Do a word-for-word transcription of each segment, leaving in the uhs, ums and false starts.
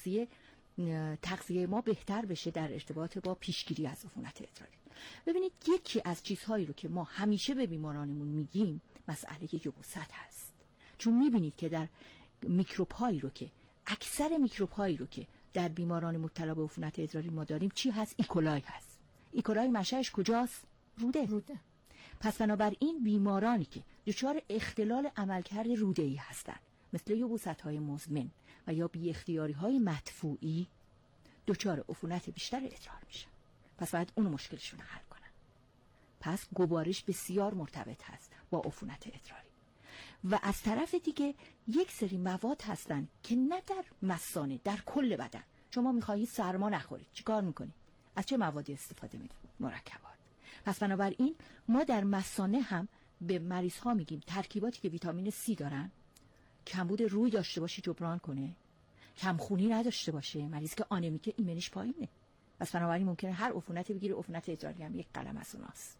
تغذیه تغذیه ما بهتر بشه در ارتباط با پیشگیری از عفونت ادراری. ببینید یکی از چیزهایی رو که ما همیشه به بیمارانمون میگیم مسئله یبوست هست، چون میبینید که در میکروب هایی رو که اکثر میکروب هایی رو که در بیماران مبتلا به عفونت ادراری ما داریم چی هست؟ ایکولای هست. ایکولای منشأش کجاست؟ روده. روده. پس بنابراین بیمارانی که دچار اختلال عملکرد روده‌ای هستند مثل یبوست‌های مزمن و یا بی اختیاری های مدفوعی دچار عفونت بیشتر ادرار میشن. پس باید اون مشکلشون رو حل کنن. پس گوارش بسیار مرتبط هست با عفونت ادراری. و از طرف دیگه یک سری مواد هستن که نه در مثانه، در کل بدن. شما میخواهید سرما نخورید، چیکار میکنید؟ از چه موادی استفاده میکنید؟ مرکبات. پس بنابراین ما در مثانه هم به مریض ها میگیم ترکیباتی که ویتامین سی دارن، کمبود روی داشته باشه جبران کنه، کمخونی نداشته باشه، مریض که آنمیک ایمنش پایینه. پس بنابراین ممکنه هر عفونتی بگیره، عفونت ادراری هم یک قلم از اوناست.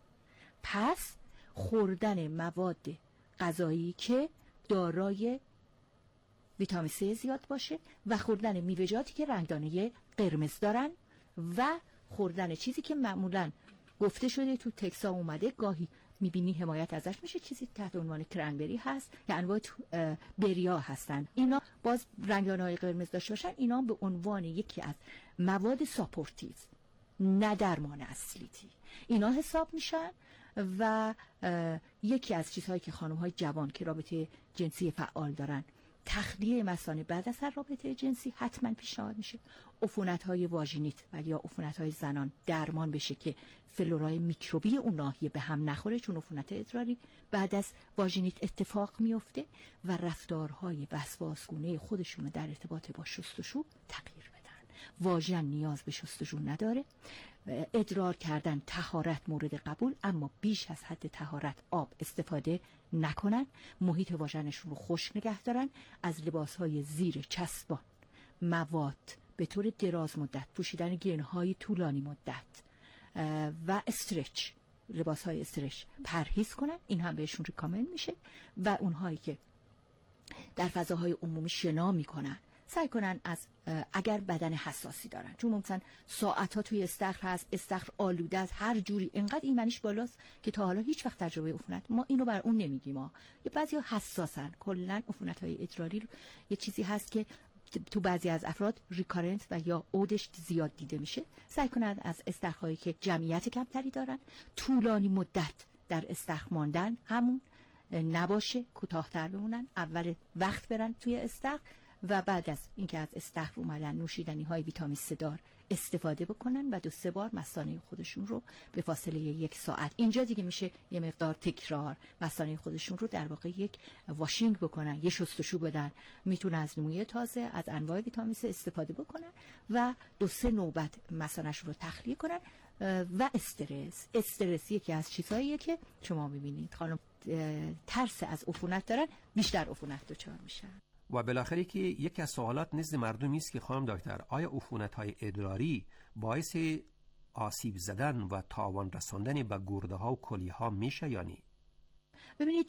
پس خوردن مواد غذایی که دارای ویتامین سی زیاد باشه و خوردن میوه‌جاتی که رنگدانه قرمز دارن و خوردن چیزی که معمولاً گفته شده تو تکسا اومده، گاهی میبینی حمایت ازش میشه، چیزی تحت عنوان کرنبری هست یا انواع بریا هستن. اینا باز رنگدانه‌های قرمز داشته باشن، اینا به عنوان یکی از مواد ساپورتیو نه درمان اصلیتی اینا حساب میشن. و یکی از چیزهایی که خانم‌های جوان که رابطه جنسی فعال دارن تخلیه مثانه بعد از هر رابطه جنسی حتما پیشنهاد میشه. عفونت‌های واژینیت و یا عفونت‌های زنان درمان بشه که فلورای میکروبی اون ناحیه به هم نخوره، چون عفونت ادراری بعد از واژینیت اتفاق میفته و رفتارهای وسواسگونه خودشون در ارتباط با شستشو تغییر بدن. واژن نیاز به شستشو نداره. ادرار کردن طهارت مورد قبول، اما بیش از حد طهارت آب استفاده نکنن. محیط واژنشون رو خشک نگه دارن. از لباسهای زیر چسبان مواد به طور دراز مدت، پوشیدن گرنهای طولانی مدت و استرچ، لباسهای استرچ پرهیز کنن. این هم بهشون ریکامند میشه. و اونهایی که در فضاهای عمومی شنا میکنن سعی کنن از اگر بدن حساسی دارن، چون ممکن ساعت‌ها توی استخر هست، استخر آلوده است، هر جوری اینقدر ایمنیش بالاست که تا حالا هیچ وقت تجربه عفونت ما اینو بر اون نمیگیم. ما یه بعضیا حساسن. کلا عفونت‌های ادراری رو یه چیزی هست که تو بعضی از افراد ریکارنت و یا عودش زیاد دیده میشه. سعی کنن از استخرهایی که جمعیت کمتری دارن، طولانی مدت در استخر ماندن همون نباشه، کوتاه‌تر بمونن، اول وقت برن توی استخر و بعد از اینکه از استخر اومدن نوشیدنی های ویتامین سی دار استفاده بکنن و دو سه بار مثانه خودشون رو به فاصله یک ساعت، اینجا دیگه میشه یه مقدار تکرار، مثانه خودشون رو در واقع یک واشینگ بکنن، یه شستشو بدن. میتونه از لیموی تازه، از انواع ویتامین سی استفاده بکنن و دو سه نوبت مثانه‌ش رو تخلیه کنن. و استرس استرس یکی از چیزاییه که شما میبینید خانم ترس از عفونت دارن، بیشتر عفونت دچار میشن. و بالاخره که یکی از سوالات نزد مردم است که خانم دکتر آیا عفونت‌های ادراری باعث آسیب زدن و تاوان رساندن به گرده ها و کلیه ها میشه یا نه؟ ببینید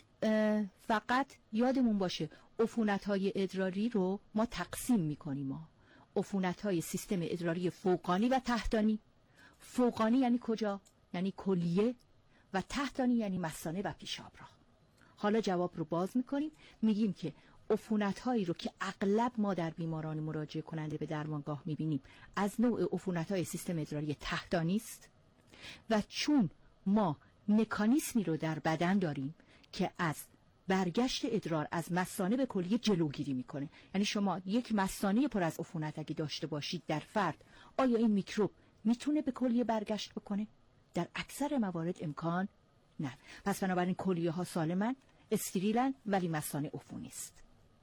فقط یادمون باشه عفونت‌های ادراری رو ما تقسیم میکنیم. ما عفونت‌های سیستم ادراری فوقانی و تحتانی. فوقانی یعنی کجا؟ یعنی کلیه، و تحتانی یعنی مثانه و پیشاب راه. حالا جواب رو باز میکنیم، میگیم که عفونت‌هایی رو که اغلب ما در بیماران مراجعه کننده به درمانگاه می‌بینیم از نوع عفونت‌های سیستم ادراری تحتانی است و چون ما مکانیزمی رو در بدن داریم که از برگشت ادرار از مثانه به کلیه جلوگیری میکنه. یعنی شما یک مثانه پر از عفونت اگه داشته باشید در فرد، آیا این میکروب میتونه به کلیه برگشت بکنه؟ در اکثر موارد امکان نه. پس بنابراین کلیه ها سالمن، استریلن، ولی مثانه عفونی است.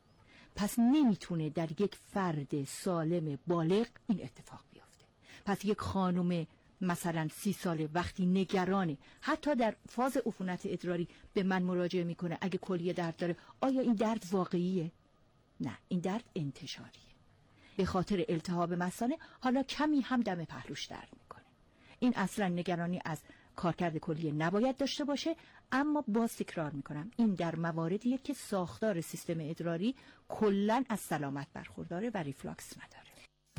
پس نمیتونه در یک فرد سالم بالغ این اتفاق بیفته. پس یک خانم مثلا سی ساله وقتی نگرانه، حتی در فاز عفونت ادراری به من مراجعه میکنه اگه کلیه درد داره، آیا این درد واقعیه؟ نه، این درد انتشاریه به خاطر التهاب مثانه. حالا کمی هم دم پهلوش درد میکنه. این اصلا نگرانی از کارکرد کلیه نباید داشته باشه. اما باز تکرار میکنم این در مواردیه که ساختار سیستم ادراری کلن از سلامت برخورداره و ریفلاکس نداره.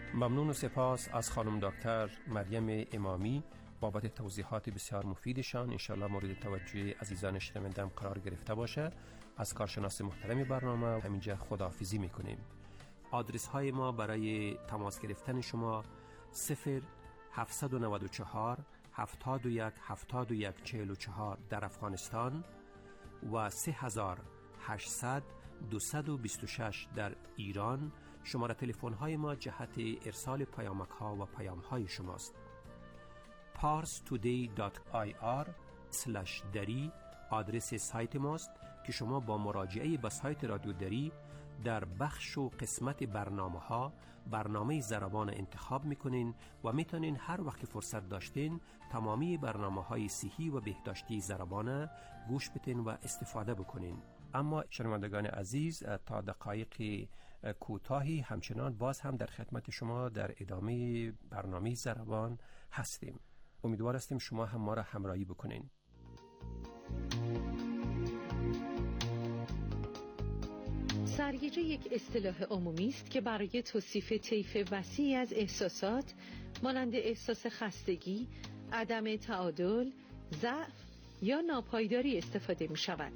ممنون و سپاس از خانم دکتر مریم امامی بابت توضیحات بسیار مفیدشان. انشالله مورد توجه عزیزان شنوندم قرار گرفته باشه. از کارشناس محترم برنامه همینجا خداحافظی میکنیم. آدرس های ما برای تماس گرفتن شما صفر هفت نه چهار هفتاد و یک هفتاد و یک چهل و چهار در افغانستان و سه هزار و هشتصد دویست و بیست و شش در ایران. شماره تلفن های ما جهت ارسال پیامک ها و پیام های شماست. پارس تودی دات آی آر اسلش دری آدرس سایت ماست که شما با مراجعه به سایت رادیو دری در بخش و قسمت برنامه ها برنامه زربان انتخاب میکنین و میتونین هر وقت فرصت داشتین تمامی برنامه های صحی و بهداشتی زربان گوش بتین و استفاده بکنین. اما شنوندگان عزیز، تا دقایق کوتاهی همچنان باز هم در خدمت شما در ادامه برنامه زربان هستیم. امیدوار هستیم شما هم ما را همراهی بکنین. سرگیجه یک اصطلاح عمومی است که برای توصیف طیف وسیعی از احساسات مانند احساس خستگی، عدم تعادل، ضعف یا ناپایداری استفاده می شود.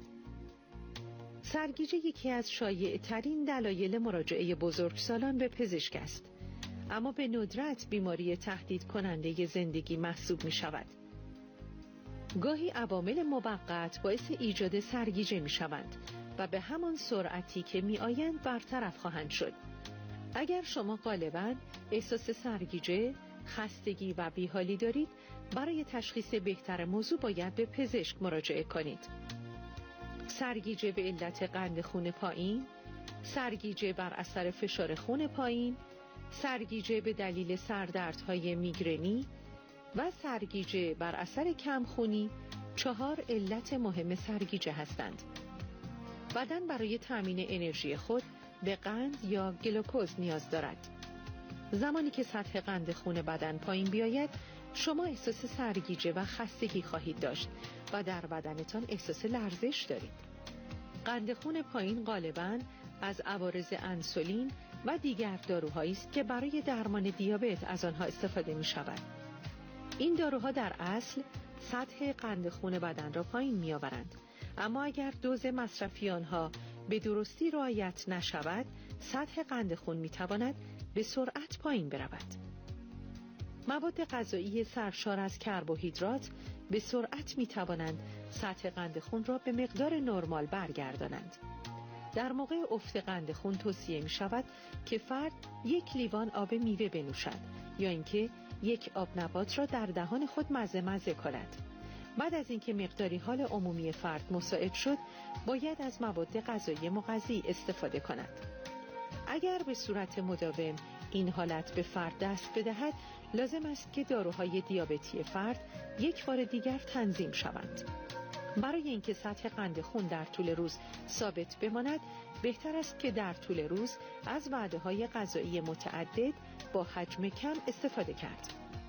سرگیجه یکی از شایع ترین دلایل مراجعه بزرگسالان به پزشک است، اما به ندرت بیماری تهدید کننده زندگی محسوب می شود. گاهی عوامل موقت باعث ایجاد سرگیجه می شوند و به همان سرعتی که می آیند برطرف خواهند شد. اگر شما غالباً احساس سرگیجه، خستگی و بیحالی دارید، برای تشخیص بهتر موضوع باید به پزشک مراجعه کنید. سرگیجه به علت قند خون پایین، سرگیجه بر اثر فشار خون پایین، سرگیجه به دلیل سردردهای میگرنی و سرگیجه بر اثر کمخونی چهار علت مهم سرگیجه هستند. بدن برای تامین انرژی خود به قند یا گلوکوز نیاز دارد. زمانی که سطح قند خون بدن پایین بیاید، شما احساس سرگیجه و خستگی خواهید داشت و در بدنتان احساس لرزش دارید. قند خون پایین غالباً از عوارض انسولین و دیگر داروهایی است که برای درمان دیابت از آنها استفاده می شود. این داروها در اصل سطح قند خون بدن را پایین می آورند، اما اگر دوز مصرفی آنها به درستی رعایت نشود، سطح قند خون می تواند به سرعت پایین برود. مواد غذایی سرشار از کربوهیدرات به سرعت می توانند سطح قند خون را به مقدار نرمال برگردانند. در موقع افت قند خون توصیه می شود که فرد یک لیوان آب میوه بنوشد یا اینکه یک آب نبات را در دهان خود مزه مزه کند. بعد از اینکه مقداری حال عمومی فرد مساعد شد، باید از مواد غذایی مغذی استفاده کند. اگر به صورت مداوم این حالت به فرد دست بدهد، لازم است که داروهای دیابتی فرد یک بار دیگر تنظیم شوند. برای اینکه سطح قند خون در طول روز ثابت بماند، بهتر است که در طول روز از وعده‌های غذایی متعدد با حجم کم استفاده کرد.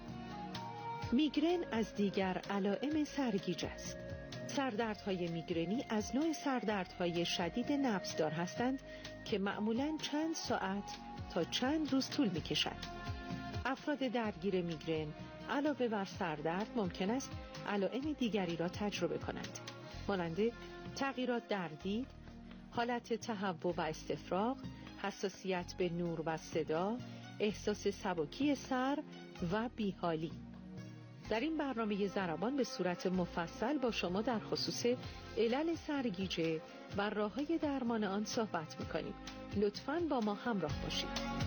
میگرن از دیگر علائم سرگیجه است. سردردهای میگرنی از نوع سردردهای شدید نبضدار هستند که معمولاً چند ساعت تا چند روز طول می‌کشد. افراد درگیر میگرن علاوه بر سردرد ممکن است علائم دیگری را تجربه کنند، مانند تغییرات در دید، حالت تهوع و استفراغ، حساسیت به نور و صدا، احساس سبکی سر و بیحالی. در این برنامه ضربان به صورت مفصل با شما در خصوص علل سرگیجه و راه‌های درمان آن صحبت می‌کنیم. لطفاً با ما همراه باشید.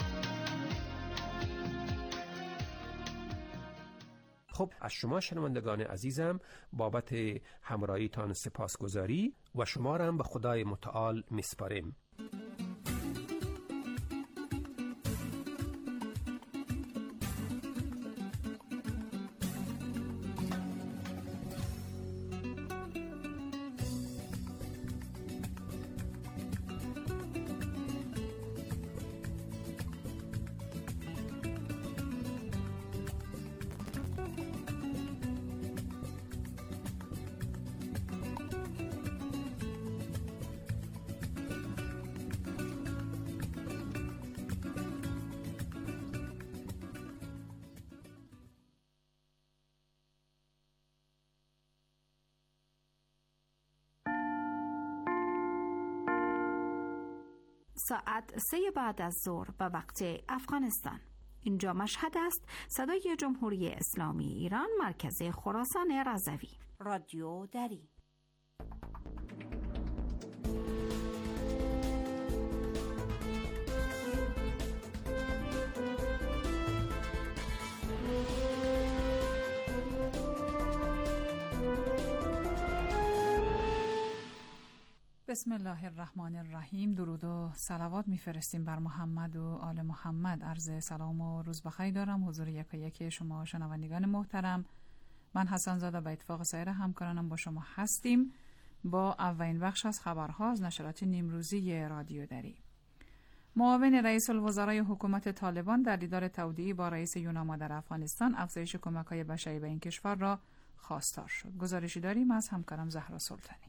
خب، از شما شنوندگان عزیزم بابت همراهیتان سپاسگزاری و شما را هم به خدای متعال میسپاریم. ساعت سه بعد از ظهر به وقت افغانستان. اینجا مشهد است، صدای جمهوری اسلامی ایران، مرکز خراسان رضوی. رادیو دری. بسم الله الرحمن الرحیم. درود و صلوات میفرستیم بر محمد و آل محمد. عرض سلام و روز بخیر دارم حضور یکا یکی شما شنوندگان محترم. من حسن زاده به اتفاق سایر همکارانم با شما هستیم با اولین بخش از خبرها از نشرات نیمروزی رادیو دری. معاون رئیس الوزرای حکومت طالبان در دیدار تودیعی با رئیس یوناما در افغانستان افزایش کمک‌های بشری به این کشور را خواستار شد. گزارشی داریم از همکارم زهرا سلطانی.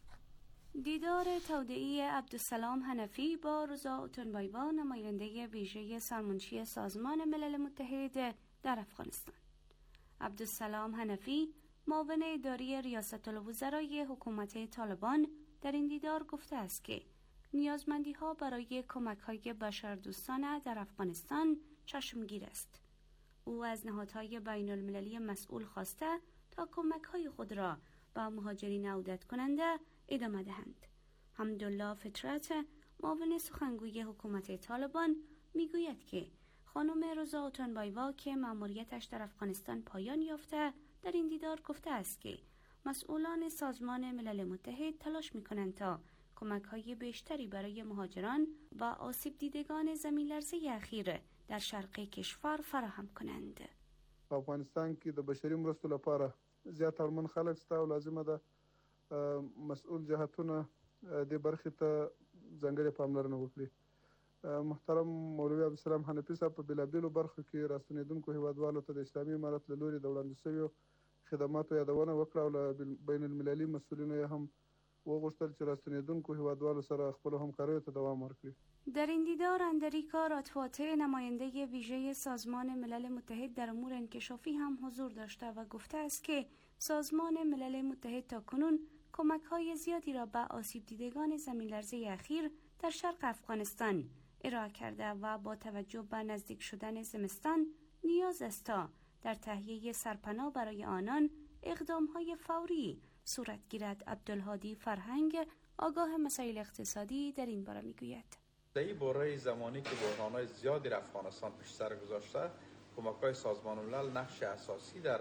دیدار تودیعی عبدالسلام حنفی با رضا اوتنبایوا، نماینده ویژه سرمنشی سازمان ملل متحد در افغانستان. عبدالسلام حنفی، معاون اداری ریاست الوزرای حکومت طالبان، در این دیدار گفته است که نیازمندی‌ها برای کمک‌های بشردوستانه در افغانستان چشمگیر است. او از نهادهای بین المللی مسئول خواسته تا کمک‌های خود را با مهاجرین عودت کننده ادامه دهند. حمدالله فطرت، معاون سخنگوی حکومت طالبان، میگوید که خانم رضا اوتنبایوا که مأموریتش در افغانستان پایان یافته، در این دیدار گفته است که مسئولان سازمان ملل متحد تلاش می‌کنند تا کمک‌های بیشتری برای مهاجران و آسیب دیدگان زمین لرزه اخیر در شرق کشور فراهم کنند. افغانستان کې د بشري مرستو لپاره زیات اړمن خلک ستا او لازمه ده مسؤل جهتونه د برخې ته ځانګړې پاملرنه وکړي. محترم مولوي عبدالسلام حنفي صاحب په بېلابېلو برخو کې راستنېدونکو هیوادوالو ته د اسلامي امارت له لوري د وړاندې شویو خدماتو یادونه وکړه او له بین المللي مسؤلینو یې هم وغوښتل چې راستنېدونکو هیوادوالو سره خپلو همکاریو ته دوام ورکړي. در این دیدار اندریکا راتفاته، نماینده ویژه سازمان ملل متحد در امور انکشافی هم حضور داشته و گفته است که سازمان ملل متحد تاکنون کمک‌های زیادی را به آسیب دیدگان زمین لرزه اخیر در شرق افغانستان ارائه کرده و با توجه به نزدیک شدن زمستان نیاز است تا در تهیه سرپناه برای آنان اقدام‌های فوری صورت گیرد. عبدالهادی فرهنگ، آگاه مسائل اقتصادی، در این باره میگوید: در این باره زمانی که بحران‌های زیادی در افغانستان پیش سر گذاشته، کمک‌های سازمان ملل نقش اساسی در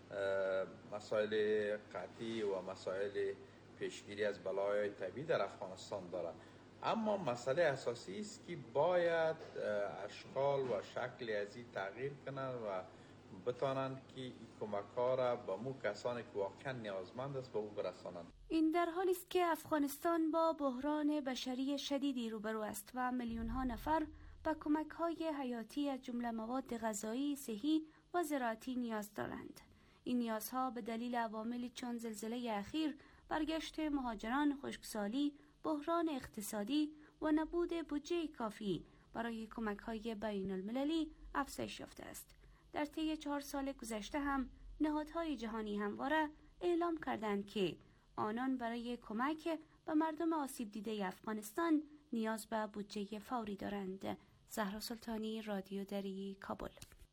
مسائل قحطی و مسائل پیشگیری از بلایای طبیعی در افغانستان دارد. اما مسئله اساسی است که باید اشکال و شکل از این تغییر کنند و بتانند که این کمک‌ها را به مو کسانی که واقعا نیازمند است به او برسانند. این در حالی است که افغانستان با بحران بشری شدیدی روبرو است و میلیون‌ها نفر به کمک‌های حیاتی از جمله مواد غذایی، صحی و زراعتی نیاز دارند. این نیازها به دلیل عواملی چون زلزله اخیر، برگشت مهاجران، خشکسالی، بحران اقتصادی و نبود بودجه کافی برای کمک‌های بین المللی افزایش یافته است. در طی چهار سال گذشته هم نهادهای جهانی همواره اعلام کردند که آنان برای کمک به مردم آسیب دیده افغانستان نیاز به بودجه فوری دارند. زهرا سلطانی، رادیو دری، کابل.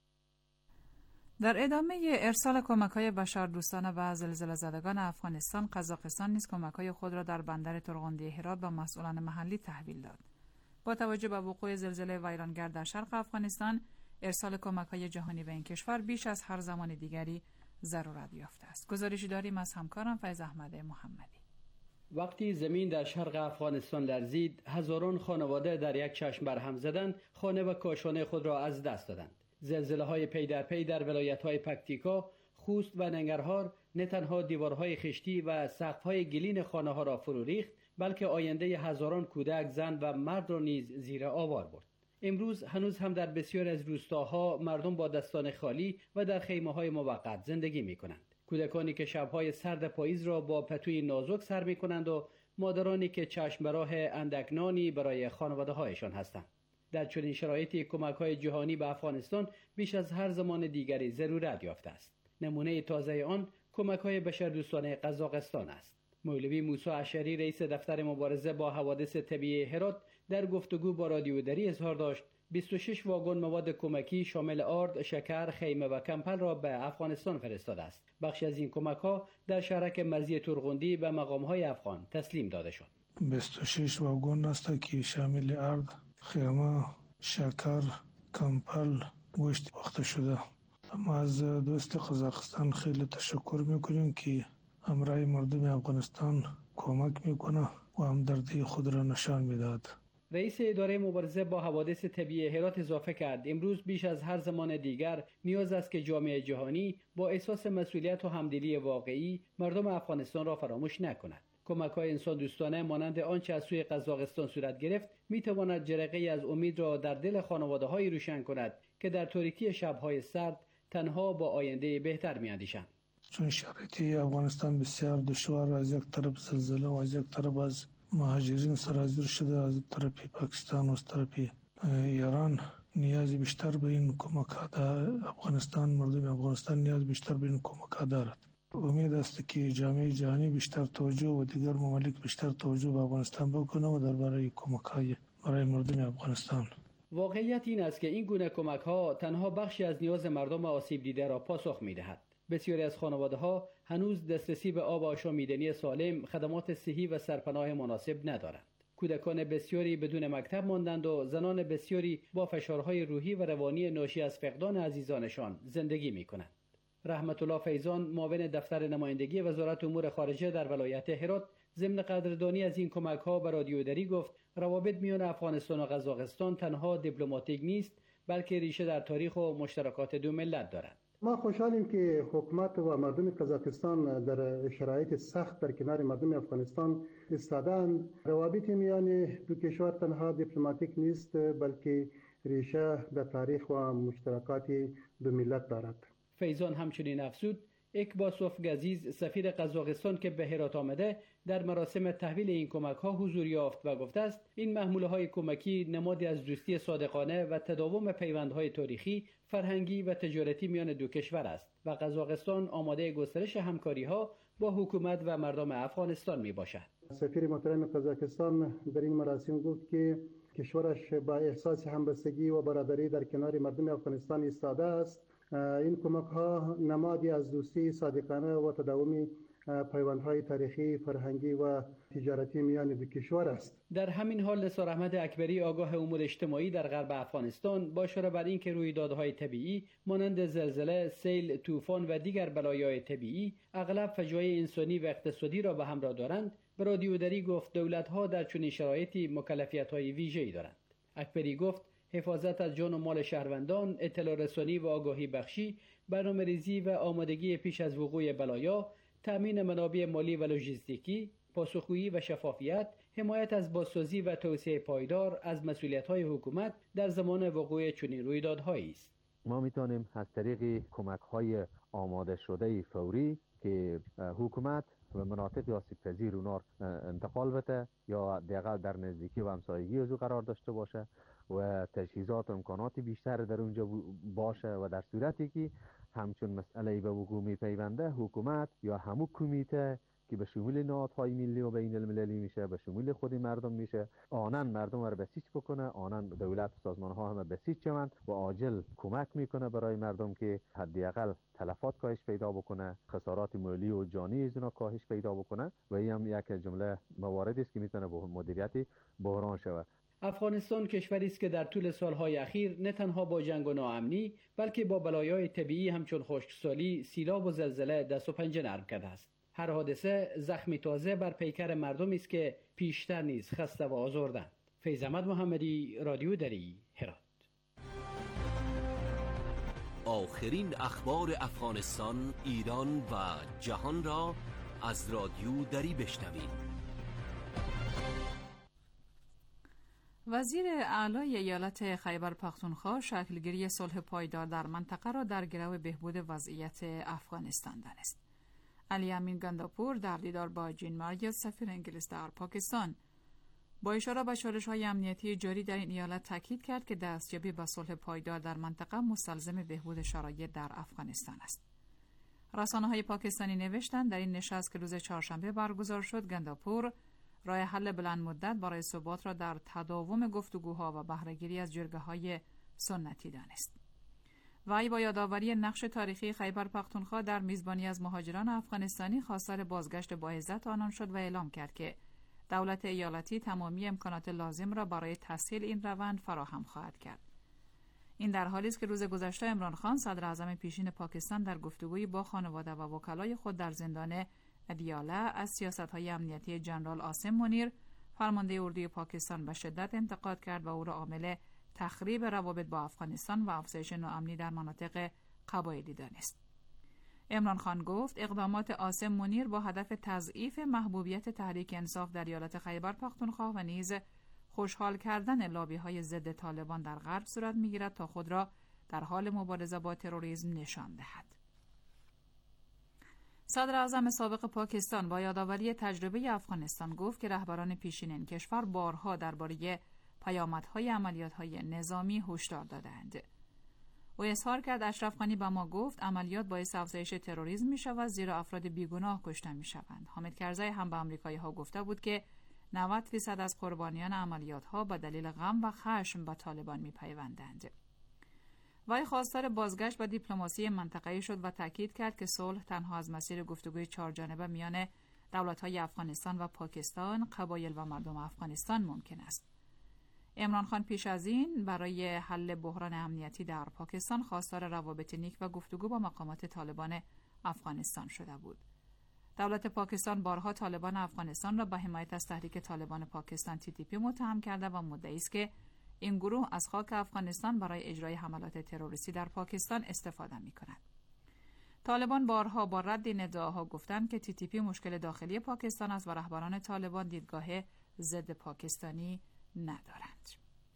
در ادامه ارسال کمک‌های بشردوستانه به زلزله زدگان افغانستان، قزاقستان نیز کمک‌های خود را در بندر ترغندی هرات به مسئولان محلی تحویل داد. با توجه به وقوع زلزله ویرانگر در شرق افغانستان، ارسال کمک‌های جهانی به این کشور بیش از هر زمان دیگری ضرورت یافته است. گزارشی داریم از همکارم فیض احمد محمدی. وقتی زمین در شرق افغانستان لرزید، هزاران خانواده در یک چشم برهم زدند، خانه و کاشانه خود را از دست دادند. زلزله‌های پی در پی در ولایت‌های پکتیکا، خوست و ننگرهار نه تنها دیوارهای خشتی و سقف‌های گلین خانه‌ها را فرو ریخت، بلکه آینده هزاران کودک، زن و مرد را نیز زیر آوار برد. امروز هنوز هم در بسیار از روستاها مردم با دستان خالی و در خیمه‌های موقت زندگی می‌کنند. کودکانی که شب‌های سرد پاییز را با پتوی نازک سر می‌کنند و مادرانی که چشم به راه اندکنانی برای خانواده‌هایشان هستند. در چنین شرایطی کمک‌های جهانی به افغانستان بیش از هر زمان دیگری ضرورت یافته است. نمونه تازه آن کمک‌های بشردوستانه قزاقستان است. مولوی موسی اشعری، رئیس دفتر مبارزه با حوادث طبیعی هرات، در گفتگو با رادیو دری اظهار داشت بیست و شش واگن مواد کمکی شامل آرد، شکر، خیمه و کمپل را به افغانستان فرستاده است. بخشی از این کمک‌ها در شهرک مرزی تورغوندی به مقام‌های افغان تسلیم داده شد. بیست و شش واگن است که شامل آرد، خیمه، شکر، کمپل، گوشت پخته شده. ما از دوست قزاقستان خیلی تشکر میکنیم که همراه مردم افغانستان کمک میکنه و همدردی خود را نشان میداد. رئیس اداره مبارزه با حوادث طبیعی هرات اضافه کرد امروز بیش از هر زمان دیگر نیاز است که جامعه جهانی با احساس مسئولیت و همدلی واقعی مردم افغانستان را فراموش نکند. کمک‌های انسان دوستانه مانند آنچه از سوی قزاقستان صورت گرفت می‌تواند جرقه‌ای از امید را در دل خانواده‌های روشن کند که در تاریکی شب‌های سرد تنها با آینده بهتر می‌اندیشند. چون شرایط افغانستان بسیار دشوار، از یک طرف زلزله و از یک طرف از مهاجرین سرازیر شده، از طرف پاکستان و از طرف ایران نیاز بیشتر به این کمک در افغانستان، مردم افغانستان نیاز بیشتر به این کمک دارد. امید است که جامعه جهانی بیشتر توجه و دیگر ممالک بیشتر توجه به افغانستان بکنه و درباره کمک‌های برای مردم افغانستان. واقعیت این است که این گونه کمک‌ها تنها بخشی از نیاز مردم آسیب دیده را پاسخ می‌دهد. بسیاری از خانواده‌ها هنوز دسترسی به آب آشامیدنی سالم، خدمات صحی و سرپناه مناسب ندارند. کودکان بسیاری بدون مکتب ماندند و زنان بسیاری با فشارهای روحی و روانی ناشی از فقدان عزیزانشان زندگی می‌کنند. رحمت الله فیضان، معاون دفتر نمایندگی وزارت امور خارجه در ولایت هرات، ضمن قدردانی از این کمک‌ها به رادیو دری گفت روابط میان افغانستان و قزاقستان تنها دیپلماتیک نیست، بلکه ریشه در تاریخ و مشترکات دو ملت دارد. ما خوشحالیم که حکومت و مردم قزاقستان در شرایط سخت در کنار مردم افغانستان ایستادند. روابط میان دو کشور تنها دیپلماتیک نیست، بلکه ریشه در تاریخ و مشترکات دو ملت دارد. فیضان همچنین افزود اکباسوف گزیز، سفیر قزاقستان که به هرات آمده، در مراسم تحویل این کمک‌ها حضور یافت و گفته است این محموله‌های کمکی نمادی از دوستی صادقانه و تداوم پیوندهای تاریخی، فرهنگی و تجارتی میان دو کشور است و قزاقستان آماده گسترش همکاری‌ها با حکومت و مردم افغانستان میباشد. سفیر محترم قزاقستان در این مراسم گفت که کشورش با احساس همبستگی و برادری در کنار مردم افغانستان ایستاده است. این کمک‌ها نمادی از دوستی صادقانه و تداومی پیوندهای تاریخی، فرهنگی و تجارتی میان دو کشور است. در همین حال نثار احمد اکبری، آگاه امور اجتماعی در غرب افغانستان، با اشاره بر اینکه رویدادهای طبیعی مانند زلزله، سیل، طوفان و دیگر بلایای طبیعی اغلب فجایع انسانی و اقتصادی را به همراه دارند، به رادیو دری گفت دولت‌ها در چنین شرایطی مکلفیت‌های ویژه‌ای دارند. اکبری گفت حفاظت از جان و مال شهروندان، اطلاع رسانی و آگاهی بخشی، برنامه‌ریزی و آمادگی پیش از وقوع بلایا، تأمین منابع مالی و لوجستیکی، پاسخگویی و شفافیت، حمایت از بازسازی و توسعه پایدار از مسئولیت‌های حکومت در زمان وقوع چنین رویدادهایی است. ما می‌توانیم از طریق کمک‌های آماده شده فوری که حکومت و مناطق آسیب پذیر اونها انتقال بده یا حداقل در نزدیکی و همسایگی از او قرار داشته باشه و تجهیزات و امکانات بیشتر در اونجا باشه و در صورتی که همچون مسئله به وقوع میپیونده حکومت یا همون کمیته که به شمول نهادهای ملی و بین المللی میشه، به شمول خود مردم میشه، آنن مردم رو بسیج بکنه، آنن دولت و سازمان ها هم بسیج شوند و عاجل کمک میکنه برای مردم که حداقل تلفات کاهش پیدا بکنه، خسارات مالی و جانی از اونا کاهش پیدا بکنه و این هم یک جمله مواردی است که میتونه به مدیریت بحران شود. افغانستان کشوری است که در طول سالهای اخیر نه تنها با جنگ و ناامنی بلکه با بلایای طبیعی همچون خشکسالی، سیلاب و زلزله دست و پنجه نرم کرده است. هر حادثه زخمی تازه بر پیکر مردمی است که پیشتر نیز خسته و آزردند. فیض احمد محمدی، رادیو دری، هرات. آخرین اخبار افغانستان، ایران و جهان را از رادیو دری بشنوید. وزیر اعلی ایالت خیبر پختونخوا شکلگیری صلح پایدار در منطقه را در گرو بهبود وضعیت افغانستان دانست. علی امین گنداپور در دیدار با جین ماریوت سفیر انگلیس در پاکستان با اشاره به چالش‌های امنیتی جاری در این ایالت تاکید کرد که دستیابی به صلح پایدار در منطقه مستلزم بهبود شرایط در افغانستان است. رسانه‌های پاکستانی نوشتند در این نشست که روز چهارشنبه برگزار شد، گنداپور راه حل بلند مدت برای ثبات را در تداوم گفتگوها و بهره‌گیری از جرگه‌های سنتی دانست. وی با یادآوری نقش تاریخی خیبر پختونخوا در میزبانی از مهاجران افغانستانی خواستار بازگشت با عزت آنان شد و اعلام کرد که دولت ایالتی تمامی امکانات لازم را برای تسهیل این روند فراهم خواهد کرد. این در حالی است که روز گذشته عمران خان صدر اعظم پیشین پاکستان در گفتگویی با خانواده و وکلای خود در زندان ادیاله از سیاست‌های امنیتی جنرال عاصم منیر فرمانده اردوی پاکستان به شدت انتقاد کرد و او را عامل تخریب روابط با افغانستان و افزایش ناامنی در مناطق قبایلی دانست. عمران خان گفت اقدامات عاصم منیر با هدف تضعیف محبوبیت تحریک انصاف در ایالت خیبر پختونخوا و نیز خوشحال کردن لابی‌های ضد طالبان در غرب صورت می‌گیرد تا خود را در حال مبارزه با تروریسم نشان دهد. صدر اعظم سابق پاکستان با یادآوری تجربه افغانستان گفت که رهبران پیشین این کشور بارها درباره پیامدهای عملیات‌های نظامی هشدار دادند. او اظهار کرد اشرف غنی به ما گفت عملیات باعث افزایش تروریسم می‌شود زیرا افراد بیگناه کشته می‌شوند. حامد کرزی هم به آمریکایی‌ها گفته بود که نود درصد از قربانیان عملیات‌ها به دلیل غم و خشم به طالبان می‌پیوندند. وی خواستار بازگشت به دیپلماسی منطقه‌ای شد و تاکید کرد که صلح تنها از مسیر گفتگوی چهارجانبه میان دولت‌های افغانستان و پاکستان، قبایل و مردم افغانستان ممکن است. عمران خان پیش از این برای حل بحران امنیتی در پاکستان خواستار روابط نیک و گفتگو با مقامات طالبان افغانستان شده بود. دولت پاکستان بارها طالبان افغانستان را به حمایت از تحریک طالبان پاکستان تی تی پی متهم کرده و مدعی است که این گروه از خاک افغانستان برای اجرای حملات تروریستی در پاکستان استفاده می‌کند. طالبان بارها با رد این ادعاها گفتند که تی تی پی مشکل داخلی پاکستان است و رهبران طالبان دیدگاه ضد پاکستانی ندارند.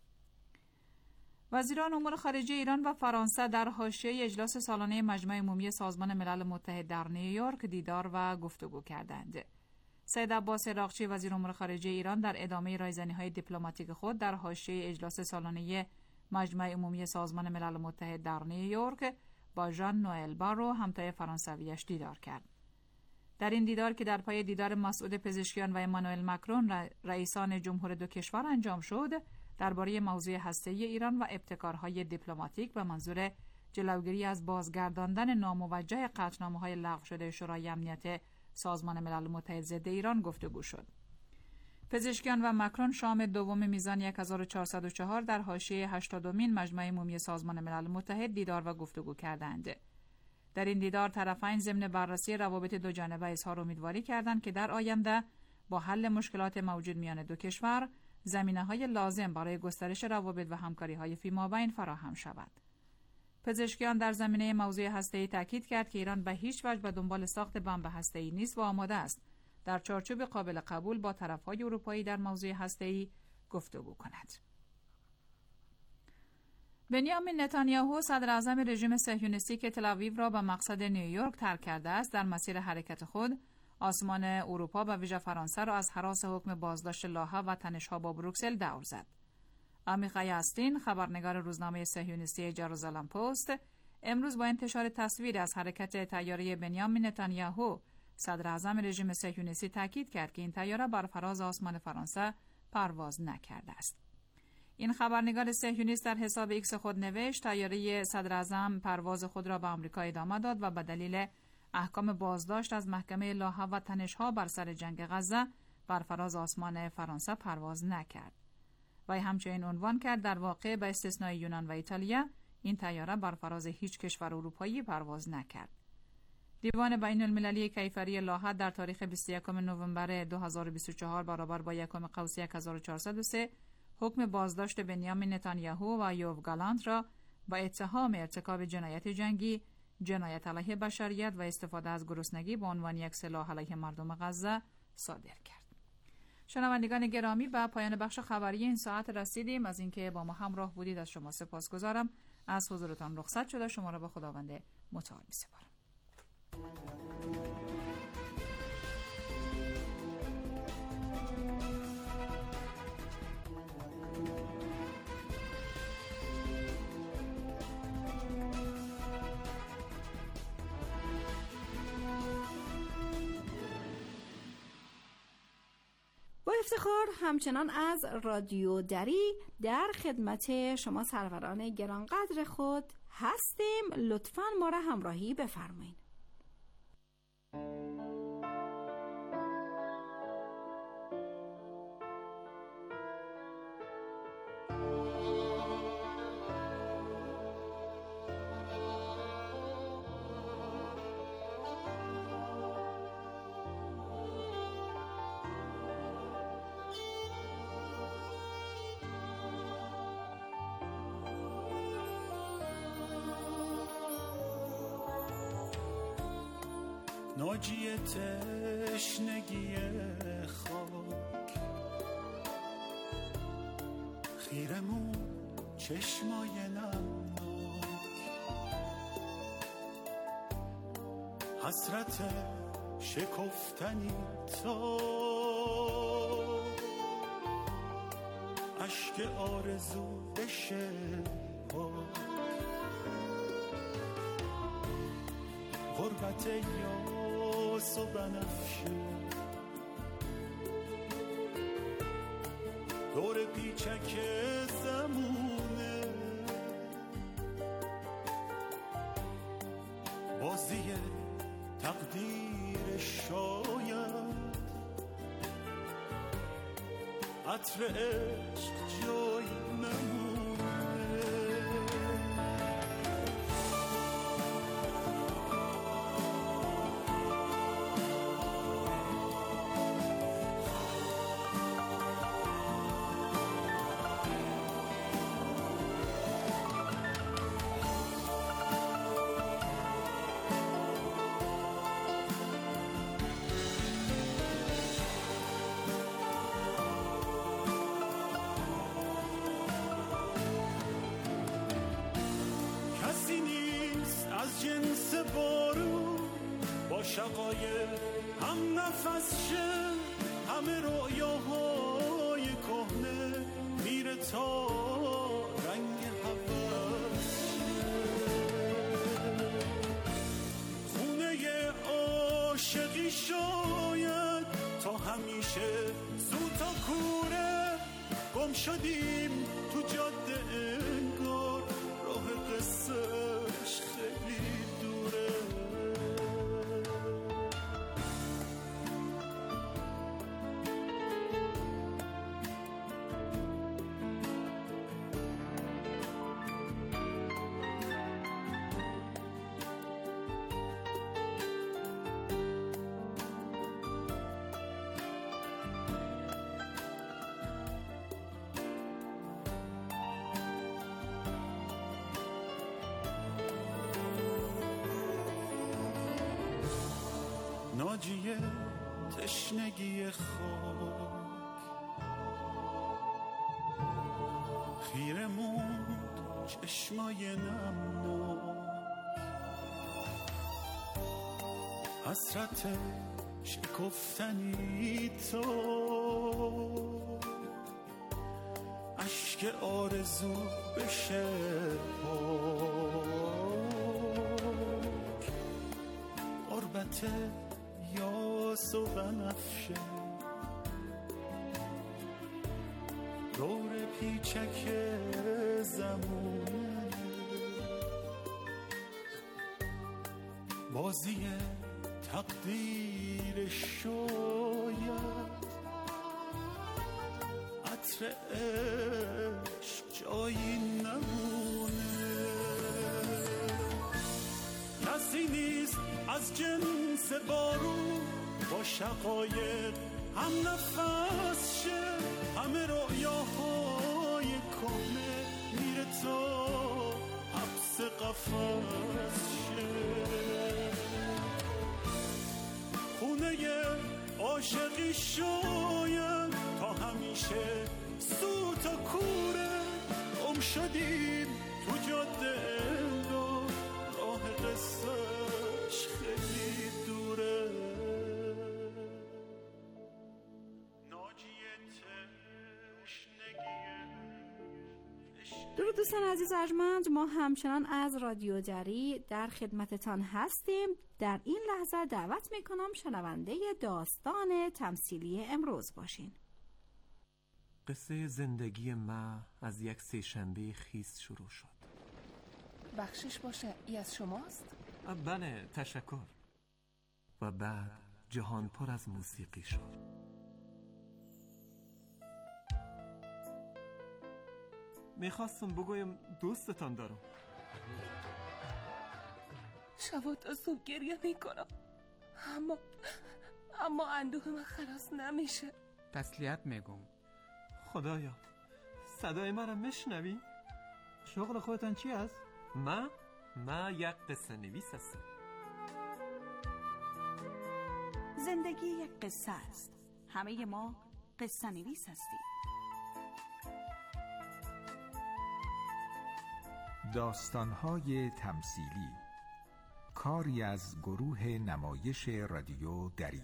وزیران امور خارجه ایران و فرانسه در حاشیه اجلاس سالانه مجمع عمومی سازمان ملل متحد در نیویورک دیدار و گفتگو کردند. سید عباس عراقچی وزیر امور خارجه ایران در ادامه رایزنی‌های دیپلماتیک خود در حاشیه اجلاس سالانه مجمع عمومی سازمان ملل متحد در نیویورک با ژان نوئل بارو همتای فرانسویش دیدار کرد. در این دیدار که در پای دیدار مسعود پزشکیان و امانوئل مکرون رئیسان جمهور دو کشور انجام شد، درباره موضوع هسته‌ای ایران و ابتکارهای دیپلماتیک به منظور جلوگیری از بازگرداندن ناموجه قطعنامه‌های لغو شده شورای امنیت سازمان ملل متحد ضد ایران گفتگو شد. پزشکیان و مکرون شام دوم میزان هزار و چهارصد و چهار در حاشیه هشتادمین مجمع عمومی سازمان ملل متحد دیدار و گفتگو کردند. در این دیدار طرفین ضمن بررسی روابط دو جانبه اظهار امیدواری کردند که در آینده با حل مشکلات موجود میان دو کشور زمینه‌های لازم برای گسترش روابط و همکاری‌های فیمابین فراهم شود. پزشکیان در زمینه موضوع هسته‌ای تاکید کرد که ایران به هیچ وجه به دنبال ساخت بمب هسته‌ای نیست و آماده است در چارچوب قابل قبول با طرف‌های اروپایی در موضوع هسته‌ای گفتگو کند. بنیامین نتانیاهو صدر اعظم رژیم صهیونیستی که تل‌آویو را به مقصد نیویورک ترک کرده است در مسیر حرکت خود آسمان اروپا و ویژه فرانسه را از هراس حکم بازداشت لاها و تنش‌ها با بروکسل دور زد. آمیخای استین خبرنگار روزنامه صهیونیستی جروزالم پست امروز با انتشار تصویر از حرکت طیاره بنیامین نتانیاهو صدر اعظم رژیم صهیونیستی تاکید کرد که این طیاره بر فراز آسمان فرانسه پرواز نکرده است. این خبرنگار صهیونیست در حساب ایکس خود نوشت طیاره صدر اعظم پرواز خود را به آمریکا ادامه داد و به دلیل احکام بازداشت از محکمه لاها و تنش‌ها بر سر جنگ غزه بر فراز آسمان فرانسه پرواز نکرد. وی همچنین عنوان کرد در واقع به استثنای یونان و ایتالیا این طیاره بر فراز هیچ کشور اروپایی پرواز نکرد. دیوان بین المللی کیفری لاها در تاریخ بیست و یکم نوامبر دو هزار و بیست و چهار برابر با یکم قوسی هزار و چهارصد و سه حکم بازداشت بنیامین نتانیاهو و یوو گالانت را با اتهام ارتکاب جنایت جنگی، جنایت علیه بشریت و استفاده از گرسنگی به عنوان یک سلاح علیه مردم غزه صادر کرد. شنوندگان گرامی، به پایان بخش خبری این ساعت رسیدیم. از اینکه با ما همراه بودید از شما سپاسگزارم. از حضورتان رخصت شده شما را به خداوند متعال می‌سپارم. با افتخار همچنان از رادیو دری در خدمت شما سروران گرانقدر خود هستیم. لطفاً ما را همراهی بفرمایید. ناجی تشنگی خاک خیرمون چشمای نمناک حسرت شکفتنی تا اشک آرزو بشه پاک غربت یاس و بنفشه دور پیچک زمونه بازی تقدیر شاید عطر عشق جای نمونه جنس بارون با شقایق هم نفس شه همه رویاهای کهنه میره تا رنگ هوس خونه عاشقی شاید تا همیشه زود تا کوره گم شدیم تو جاده انگار راه قصهش خیلی دوره ناجی تشنگی خاک خیره موند چشمای نمناک حسرت شکفتنی تو اشک آرزو بشه پاک غربت یاس و بنفشه دور پیچک زمونه بازی تقدیر شاید عطر عشق جایی نمونه کسی نیست از جنس بارون با شقایق هم نفس شه همه رویاهای کهنه میره تا حبس قفس شه خونه عاشقی شاید تا همیشه سو تا کوره گم شدیم تو جاده انگار راه قصهش خیلی دوره درود دوستان عزیز ارجمند، ما همچنان از رادیو دری در خدمتتان هستیم. در این لحظه دعوت میکنم شنونده داستان تمثیلی امروز باشین. قصه زندگی ما از یک سه‌شنبه خیس شروع شد. بخشش باشه، ای از شماست؟ بله، تشکر. و بعد جهان پر از موسیقی شد. میخواستم بگویم دوستتان دارم. شبا تا صبح گریه میکنم، اما اما اندوه من خلاص نمیشه. تسلیت میگم. خدایا، صدای من را میشنوی؟ شغل خودتان چی است؟ ما ما یک قصه نویس هستم. زندگی یک قصه است. همه ما قصه نویس هستیم. داستان‌های تمثیلی، کاری از گروه نمایش رادیو دری.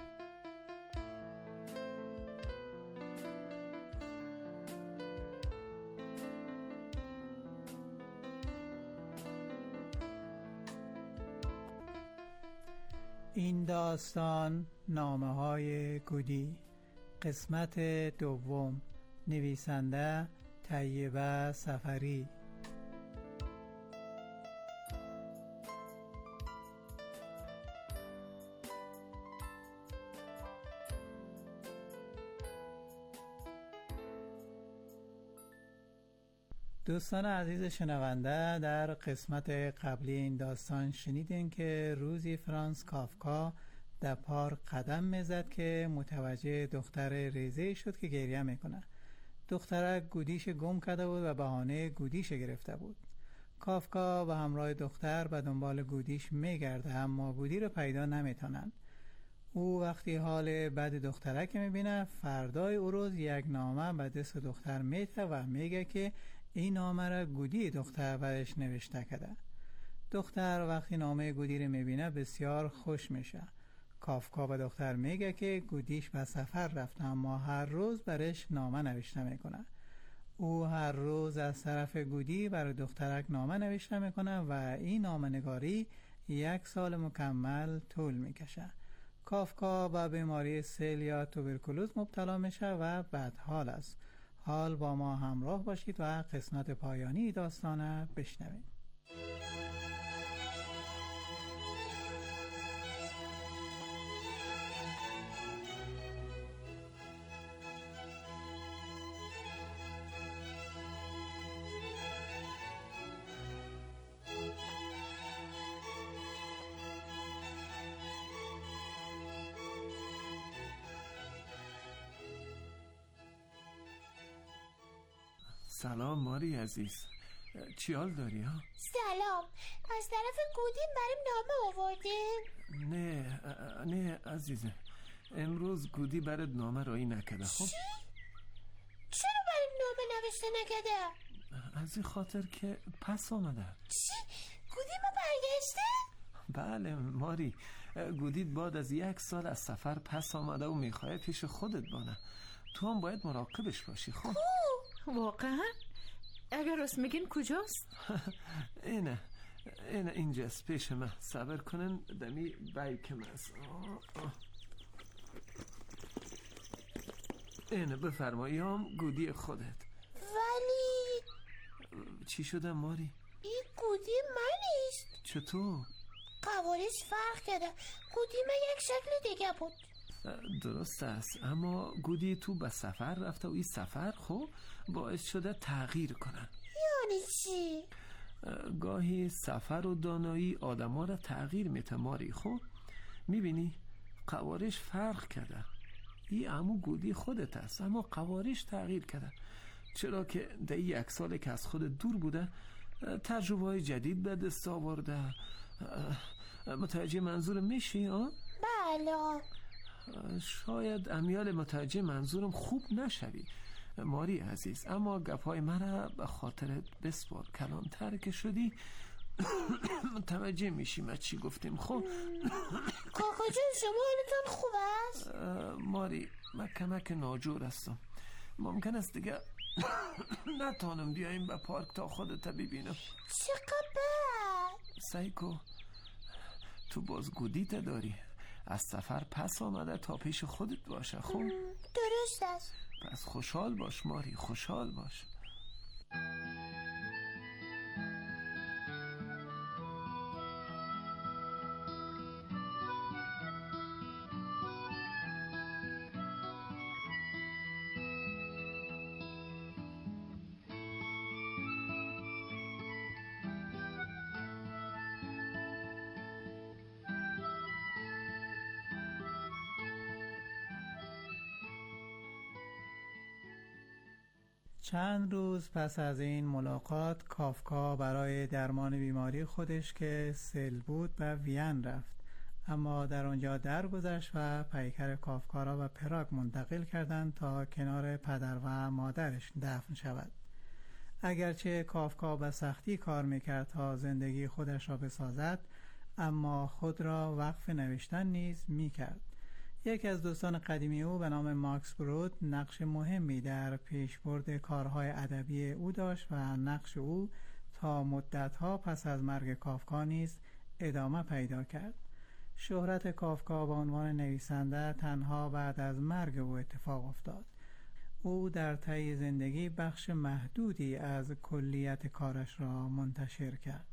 این داستان نامه‌های گودی، قسمت دوم، نویسنده طیبه سفری. دوستان عزیز شنونده، در قسمت قبلی این داستان شنیدین که روزی فرانس کافکا در پارک قدم میزد که متوجه دختر ریزه شد که گریه میکنه. دخترک گودیش گم کرده بود و بهانه گودیش گرفته بود. کافکا و همراه دختر به دنبال گودیش میگرده، اما گودی رو پیدا نمیتونن. او وقتی حال بد دخترک میبینه، فردای او روز یک نامه به دست دختر میته و میگه که این نامه را گودی دختر برش نوشته کرده. دختر وقتی نامه گودی رو میبینه بسیار خوش میشه. کافکا به دختر میگه که گودیش به سفر رفته، اما هر روز برش نامه نوشته میکنه. او هر روز از طرف گودی برای دخترک نامه نوشته میکنه و این نامه نگاری یک سال مکمل طول میکشه. کافکا با بیماری سیل یا توبرکولوز مبتلا میشه و بدحال است. حال با ما همراه باشید و قسمت پایانی داستانه بشنوید. سلام ماری عزیز، چی حال داری ها؟ سلام، از طرف گودین بریم نامه آوردین؟ نه نه عزیزه، امروز گودی برات نامه رایی نکده. خب چی؟ چرا بریم نامه نوشته نکده؟ از این خاطر که پس آمده. چی؟ گودی ما برگشته؟ بله ماری، گودی بعد از یک سال از سفر پس آمده و میخواه پیش خودت بانه. تو هم باید مراقبش باشی. خب واقعا؟ اگر راست میگین کجاست؟ اینه اینه اینجاست پیش من. صبر کنن دمی بیکم است. اینه بفرمایی، هم گودی خودت. ولی چی شده ماری؟ این گودی من نیست. چطور؟ قوارش فرق کرده. گودی من یک شکل دیگه بود. درست است، اما گودی تو به سفر رفته و این سفر خب باعث شده تغییر کنن. یعنی چی؟ گاهی سفر و دانایی آدما را تغییر میته ماری. خب میبینی قوارش فرق کرده. این عمو گودی خودت است، اما قوارش تغییر کرده، چرا که در یک سال که از خود دور بوده تجربه های جدید به دست آورده. متوجه منظور میشی؟ ها؟ بله. شاید امیال متوجه منظورم خوب نشوی ماری عزیز، اما گپای من به خاطرت بسپار. کلانتر که شدی متوجه میشی ما چی گفتیم. خب کاکا جون شما حالتان خوب است؟ ماری من کمک ناجور هستم، ممکن است دیگه نتانم بیایم به پارک تا خودت ببینم. چقدر بد. سایکو تو باز گودیت داری، از سفر پس آمده تا پیش خودت باشه. خب درست است. پس خوشحال باش ماری، خوشحال باش. چند روز پس از این ملاقات کافکا برای درمان بیماری خودش که سل بود به وین رفت، اما در آنجا درگذشت و پیکر کافکا را به پراگ منتقل کردند تا کنار پدر و مادرش دفن شود. اگرچه کافکا به سختی کار میکرد تا زندگی خودش را بسازد، اما خود را وقف نوشتن نیز میکرد. یکی از دوستان قدیمی او به نام ماکس برود نقش مهمی در پیشبرد کارهای ادبی او داشت و نقش او تا مدتها پس از مرگ کافکا نیز ادامه پیدا کرد. شهرت کافکا به عنوان نویسنده تنها بعد از مرگ او اتفاق افتاد. او در طی زندگی بخش محدودی از کلیت کارش را منتشر کرد.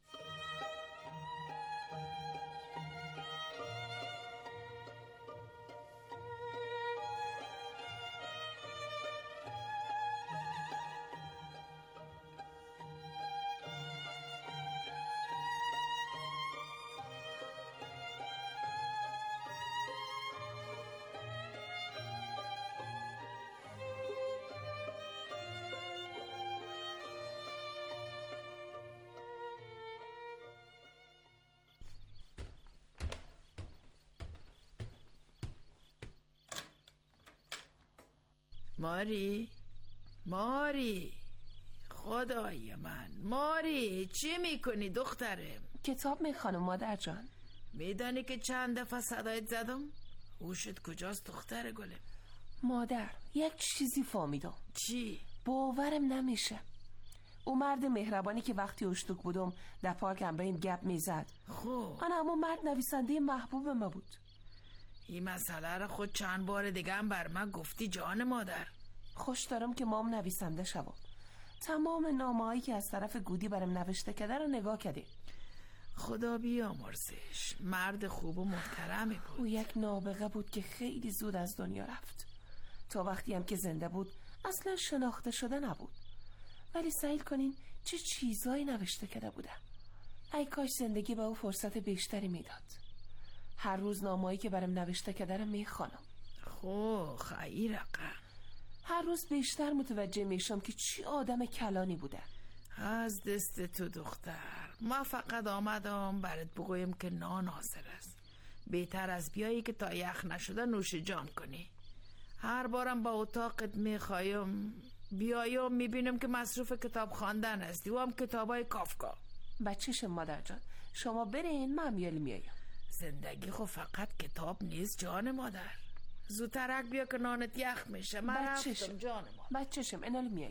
ماری ماری خدای من، ماری چی میکنی دخترم؟ کتاب میخوانم مادر جان. میدانی که چند دفعه صدایت زدم؟ هوشت کجاست دختر گلم؟ مادر یک چیزی فهمیدم. چی؟ باورم نمیشه. اون مرد مهربانی که وقتی اشتوک بودم در پارکم به این گپ میزد، خوب من همون مرد نویسنده محبوب ما بود. این مسئله را خود چند بار دیگه هم بر من گفتی جان مادر. خوش دارم که مام نویسنده شوم. تمام نامه‌هایی که از طرف گودی برام نوشته کرده رو نگاه کردی. خدا بیامرزش، مرد خوب و محترمی بود. او یک نابغه بود که خیلی زود از دنیا رفت. تا وقتی هم که زنده بود اصلا شناخته شده نبود. ولی سعی کنین چه چیزایی نوشته کرده بوده. ای کاش زندگی به او فرصت بیشتری میداد. هر روز نامه‌ای که برام نوشته کرده رو میخوانم. خو خیلی رقم. هر روز بیشتر متوجه میشم که چی آدم کلانی بوده. از دست تو دختر، ما فقط آمدم برات بگویم که نان حاضر است. بهتر از بیایی که تا یخ نشده نوش جان کنی. هر بارم با اتاقت میخوایم بیایم میبینم که مصروف کتاب خواندن هستی و هم کتابای کافکا. بچه‌شم مادر جان، شما برین من میالی میایم. زندگی خو فقط کتاب نیست جان مادر. زودترک بیا که نانت یخ میشه. من رفتم جان مادر. بچه‌شم انال میایم.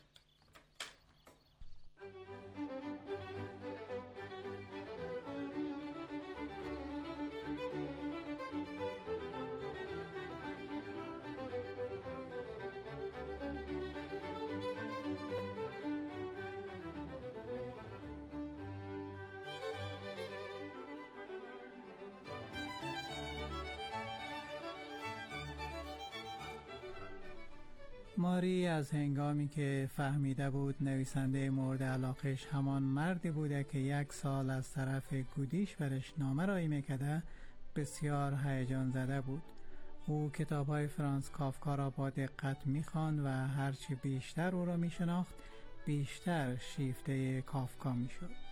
ماری از هنگامی که فهمیده بود نویسنده مورد علاقش همان مردی بوده که یک سال از طرف گودیش برش نامه رایی میکده بسیار هیجان زده بود. او کتاب‌های فرانس کافکا را با دقت می‌خواند و هرچی بیشتر او را می‌شناخت بیشتر شیفته کافکا می‌شد.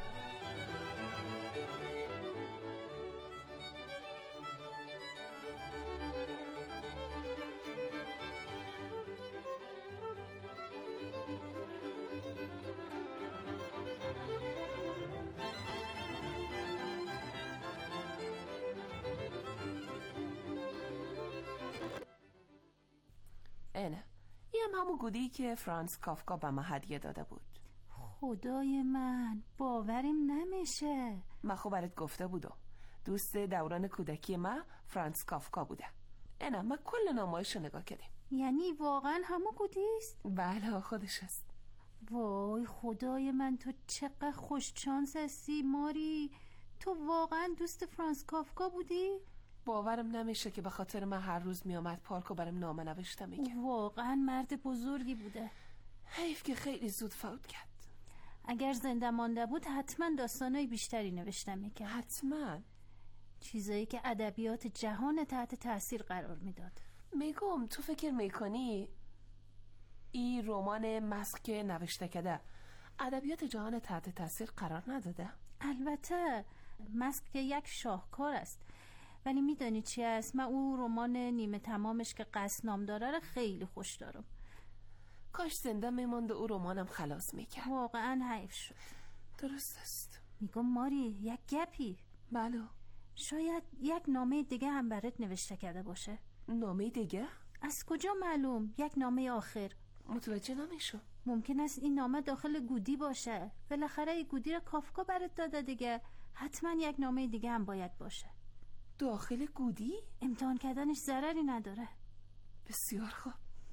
اینه این هم همون گودی که فرانس کافکا به من هدیه داده بود. خدای من باورم نمیشه. من خب برات گفته بودم دوست دوران کودکی من فرانس کافکا بوده. اینه من کل نامه‌هاش رو نگاه کردیم. یعنی واقعا همون گودیست؟ بله خودش است. وای خدای من، تو چقدر خوش چانس هستی ماری. تو واقعا دوست فرانس کافکا بودی؟ باورم نمیشه که به خاطر من هر روز میامد پارک و برام نامه نوشته میگه. واقعا مرد بزرگی بوده. حیف که خیلی زود فوت کرد. اگر زنده مانده بود حتما داستانای بیشتری نوشته میکرد. حتما چیزایی که ادبیات جهان تحت تاثیر قرار میداد. میگم تو فکر میکنی این رمان مسک که نوشته کده ادبیات جهان تحت تاثیر قرار نداده؟ البته مسک که یک شاهکار است، ولی میدانی چی است؟ من اون رمان نیمه تمامش که قصد نام داره رو خیلی خوش دارم. کاش زنده میماند و اون رمانم خلاص میکرد. واقعا حیف شد. درست است. میگم ماری یک گپی. بله. شاید یک نامه دیگه هم برات نوشته کرده باشه. نامه دیگه؟ از کجا معلوم؟ یک نامه آخر. متوجه نمیشم. ممکن است این نامه داخل گودی باشه. بالاخره این گودی رو کافکا برات داده دیگه. حتما یک نامه دیگه هم باید باشه. داخل گودی؟ امتحان کردنش ضرری نداره. بسیار خوب.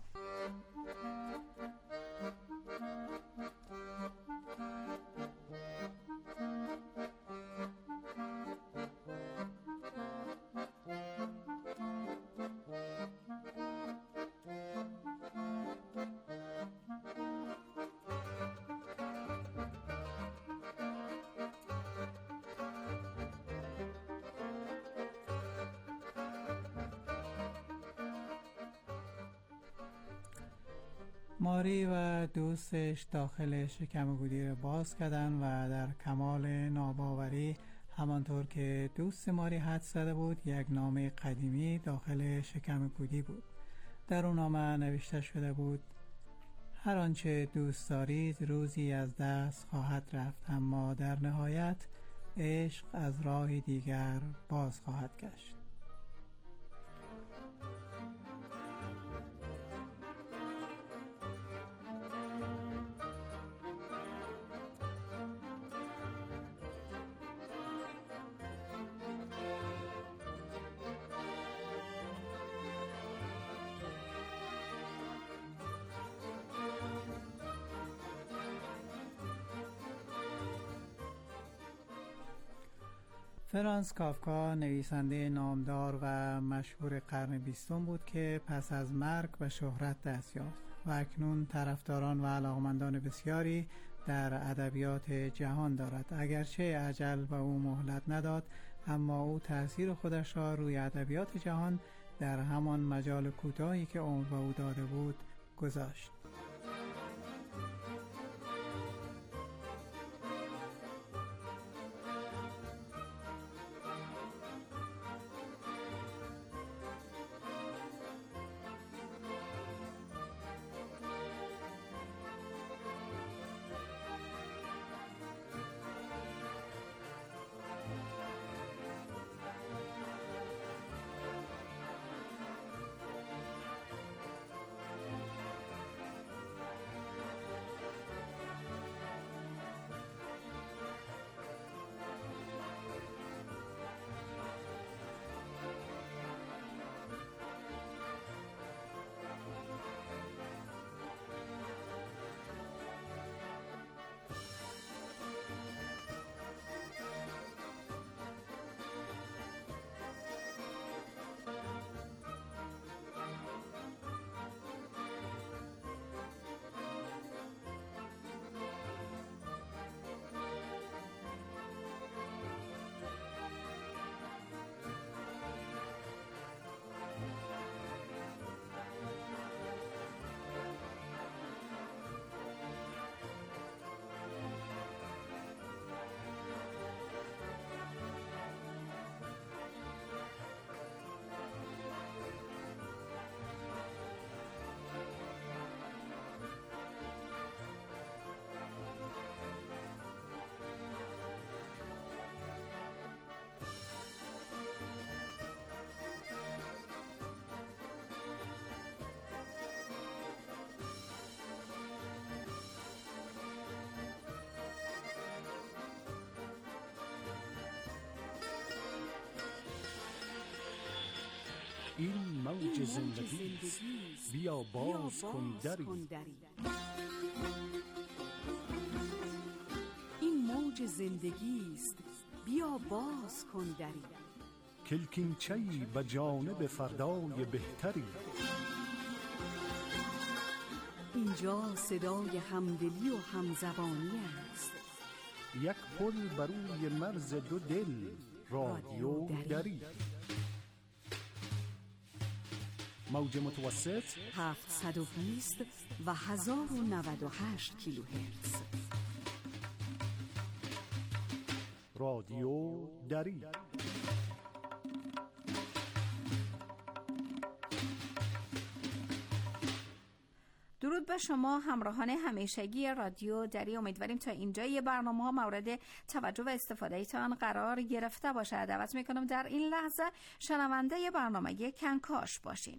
ماری و دوستش داخل شکم گودی را باز کردن و در کمال ناباوری همانطور که دوست ماری حد زده بود یک نامه قدیمی داخل شکم گودی بود. در اون نامه نوشته شده بود: هر آنچه دوست دارید روزی از دست خواهد رفت، اما در نهایت عشق از راه دیگر باز خواهد گشت. فرانس کافکا نویسنده نامدار و مشهور قرن بیستم بود که پس از مرگ و شهرت دست یافت و اکنون طرفداران و علاقمندان بسیاری در ادبیات جهان دارد. اگرچه اجل به او مهلت نداد، اما او تأثیر خودش را روی ادبیات جهان در همان مجال کوتاهی که عمر به او داده بود گذاشت. این موج زندگی است، بیا باز کن دری. این موج زندگی است، بیا باز کن دری. کلکینچه‌ای به جانب فردای بهتری. اینجا صدای همدلی و همزبانی است. یک پل بر روی مرز دو دل، رادیو دری. موج متوسط هفتصد و بیست و هزار و نود و هشت کیلوهرتز. رادیو دری. درود به شما همراهان همیشگی رادیو دری. امیدواریم تا اینجای برنامه ها مورد توجه و استفاده ایتان قرار گرفته باشه. دعوت میکنم در این لحظه شنونده برنامه کنکاش باشین.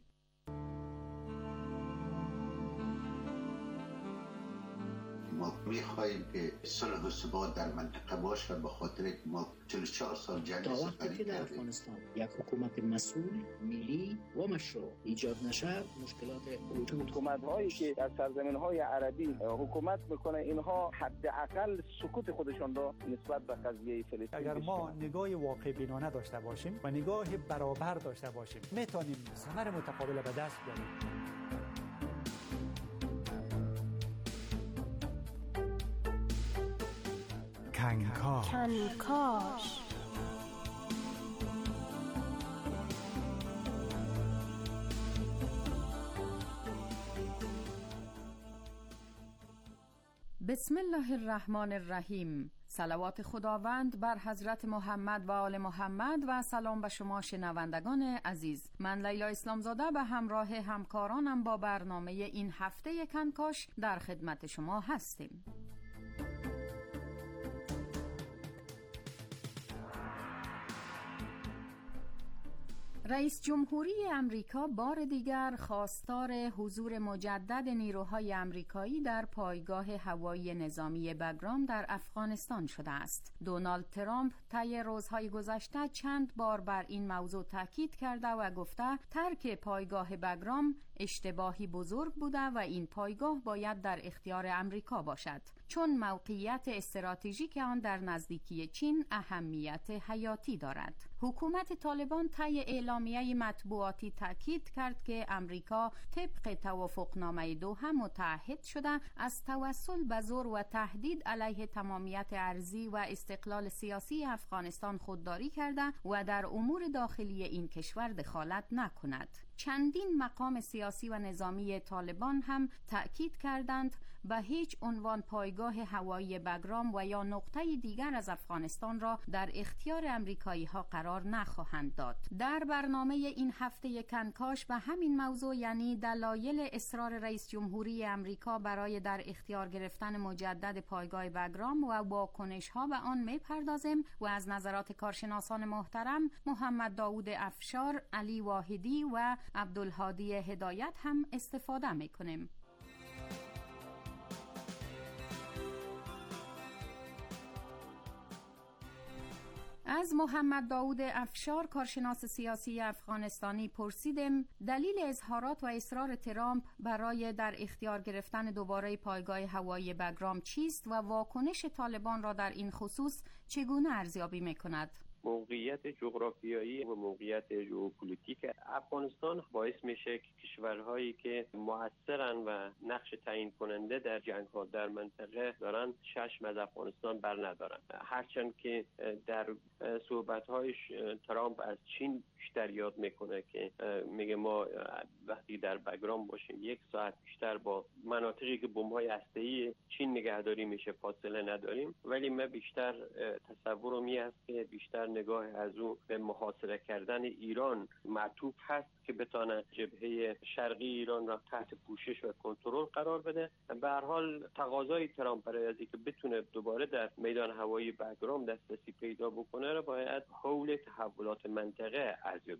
ما میخواهیم که صلح و ثبات در منطقه باشه، به خاطر که ما چهل و چهار سال جنگ سپری در افغانستان یک حکومت مسئول، ملی و مشروع ایجاد نشه، مشکلات وجود حکومت‌هایی که در سرزمین‌های عربی حکومت میکنه، اینها حداقل سکوت خودشان را نسبت به قضیه فلسطین، اگر ما نگاه واقع بینانه داشته باشیم و نگاه برابر داشته باشیم، میتونیم ثمر متقابل به دست بیاریم. کنکاش کنکاش بسم الله الرحمن الرحیم. صلوات خداوند بر حضرت محمد و آل محمد و سلام به شما شنوندگان عزیز. من لیلا اسلامزاده به همراه همکارانم با برنامه این هفته کنکاش در خدمت شما هستیم. رئیس جمهوری امریکا بار دیگر خواستار حضور مجدد نیروهای امریکایی در پایگاه هوایی نظامی بگرام در افغانستان شده است. دونالد ترامپ طی روزهای گذشته چند بار بر این موضوع تاکید کرده و گفته ترک پایگاه بگرام اشتباهی بزرگ بوده و این پایگاه باید در اختیار امریکا باشد، چون موقعیت استراتژیک آن در نزدیکی چین اهمیت حیاتی دارد. حکومت طالبان طی اعلامیه مطبوعاتی تاکید کرد که امریکا طبق توافقنامه دوحه متعهد شده از توسل به زور و تهدید علیه تمامیت ارضی و استقلال سیاسی افغانستان خودداری کرده و در امور داخلی این کشور دخالت نکند. چندین مقام سیاسی و نظامی طالبان هم تأکید کردند به هیچ عنوان پایگاه هوایی بگرام و یا نقطه دیگر از افغانستان را در اختیار امریکایی ها قرار نخواهند داد. در برنامه این هفته کنکاش به همین موضوع، یعنی دلایل اصرار رئیس جمهوری امریکا برای در اختیار گرفتن مجدد پایگاه بگرام و واکنش ها به آن میپردازیم و از نظرات کارشناسان محترم محمد داوود افشار، علی واحدی و عبدالهادی هدایت هم استفاده میکنیم. از محمد داوود افشار، کارشناس سیاسی افغانستانی، پرسیدیم دلیل اظهارات و اصرار ترامپ برای در اختیار گرفتن دوباره پایگاه هوایی بگرام چیست و واکنش طالبان را در این خصوص چگونه ارزیابی می‌کند؟ موقعیت جغرافیایی و موقعیت ژئوپلیتیک افغانستان باعث میشه که کشورهایی که مؤثرن و نقش تعیین کننده در جنگ‌ها در منطقه دارن چشم از افغانستان بر ندارن. هرچند که در صحبت‌هایش ترامپ از چین بیشتر یاد میکنه که میگه ما وقتی در بگرام باشیم یک ساعت بیشتر با مناطقی که بمب‌های هسته‌ای چین نگهداری میشه فاصله نداریم، ولی من بیشتر تصورم این است که بیشتر نگاه از او به محاصره کردن ایران معطوف هست که بتونه جبهه شرقی ایران را تحت پوشش و کنترل قرار بده. به هر حال تقاضای ترامپ برای از اینکه بتونه دوباره در میدان هوایی بگرام دسترسی پیدا بکنه را باید حول تحولات منطقه ارزیابی کنه.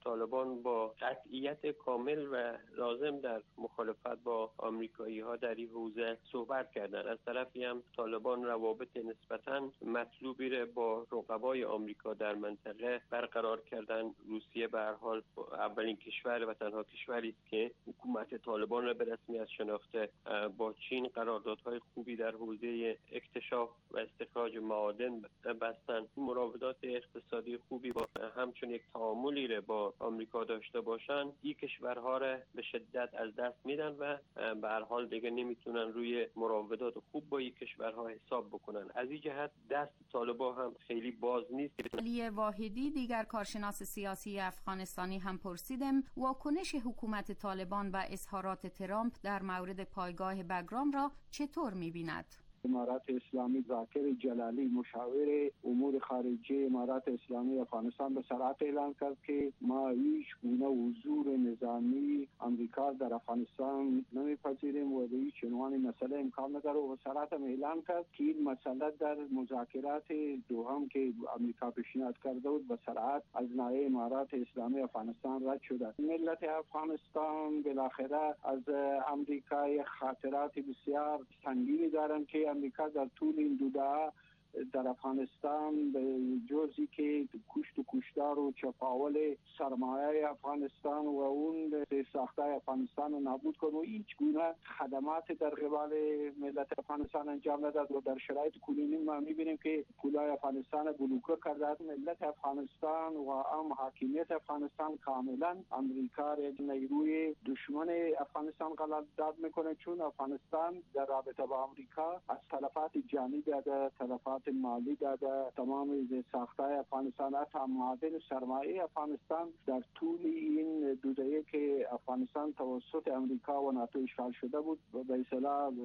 طالبان با قطعیت کامل و لازم در مخالفت با آمریکایی ها در این حوزه صحبت کردند. از طرفی هم طالبان روابط نسبتاً مطلوبی را با رقبای آمریکا در منطقه برقرار کردن. روسیه به هر حال اولین کشور و تنها کشوری است که حکومت طالبان را به رسمیت شناخته. با چین قراردادهای خوبی در حوزه اکتشاف و استخراج معادن بستن. مراودات اقتصادی خوبی با همچون یک تعاملی را با آمریکا داشته باشن. این کشورها را به شدت از دست میدن و به هر حال دیگه نمیتونن روی مراودات خوب با این کشورها حساب بکنن. از این جهت دست طالبان هم خیلی باز نیست. علی واحدی دیگر کارشناس سیاسی افغانستانی هم پرسیدم واکنش حکومت طالبان و اظهارات ترامپ در مورد پایگاه بگرام را چطور می‌بیند؟ امارات اسلامی ذاکر جلالی مشاور امور خارجه امارات اسلامی افغانستان به صراحت اعلان کرد که ما هیچ گونه حضور نظامی امریکا در افغانستان نمیپذیریم و به هیچ عنوان مسئله امکان نداره و به صراحت اعلان کرد که این مسئله در مذاکرات دوحه که امریکا پیشنهاد کرده بود به صراحت از ناحیه امارات اسلامی افغانستان رد شده. ملت افغانستان بالاخره از امریکا خاطرات بسیار سنگینی دارند که امریکا در طول این دو دهه در افغانستان به جزی که کشت و کشتار و چپاول سرمایه افغانستان و اون ساخته افغانستان رو نابود کنه و هیچ گونه خدمات در قبال ملت افغانستان انجام نداد و در شرایط کنونی ما میبینیم که کلاه افغانستان بلوکه کرده. ملت افغانستان و هم حاکمیت افغانستان کاملا امریکا را نیروی دشمن افغانستان قرار داد میکنه، چون افغانستان در رابطه با امریکا از تلفات جانی داده، تلفات مالی داده، تمام ساختای افغانستان تا معادن سرمایه افغانستان در طول این دو دهه که افغانستان توسط امریکا و ناتو اشغال شده بود به اصطلاح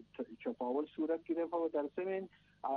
چپاول صورت گرفت و در ضمن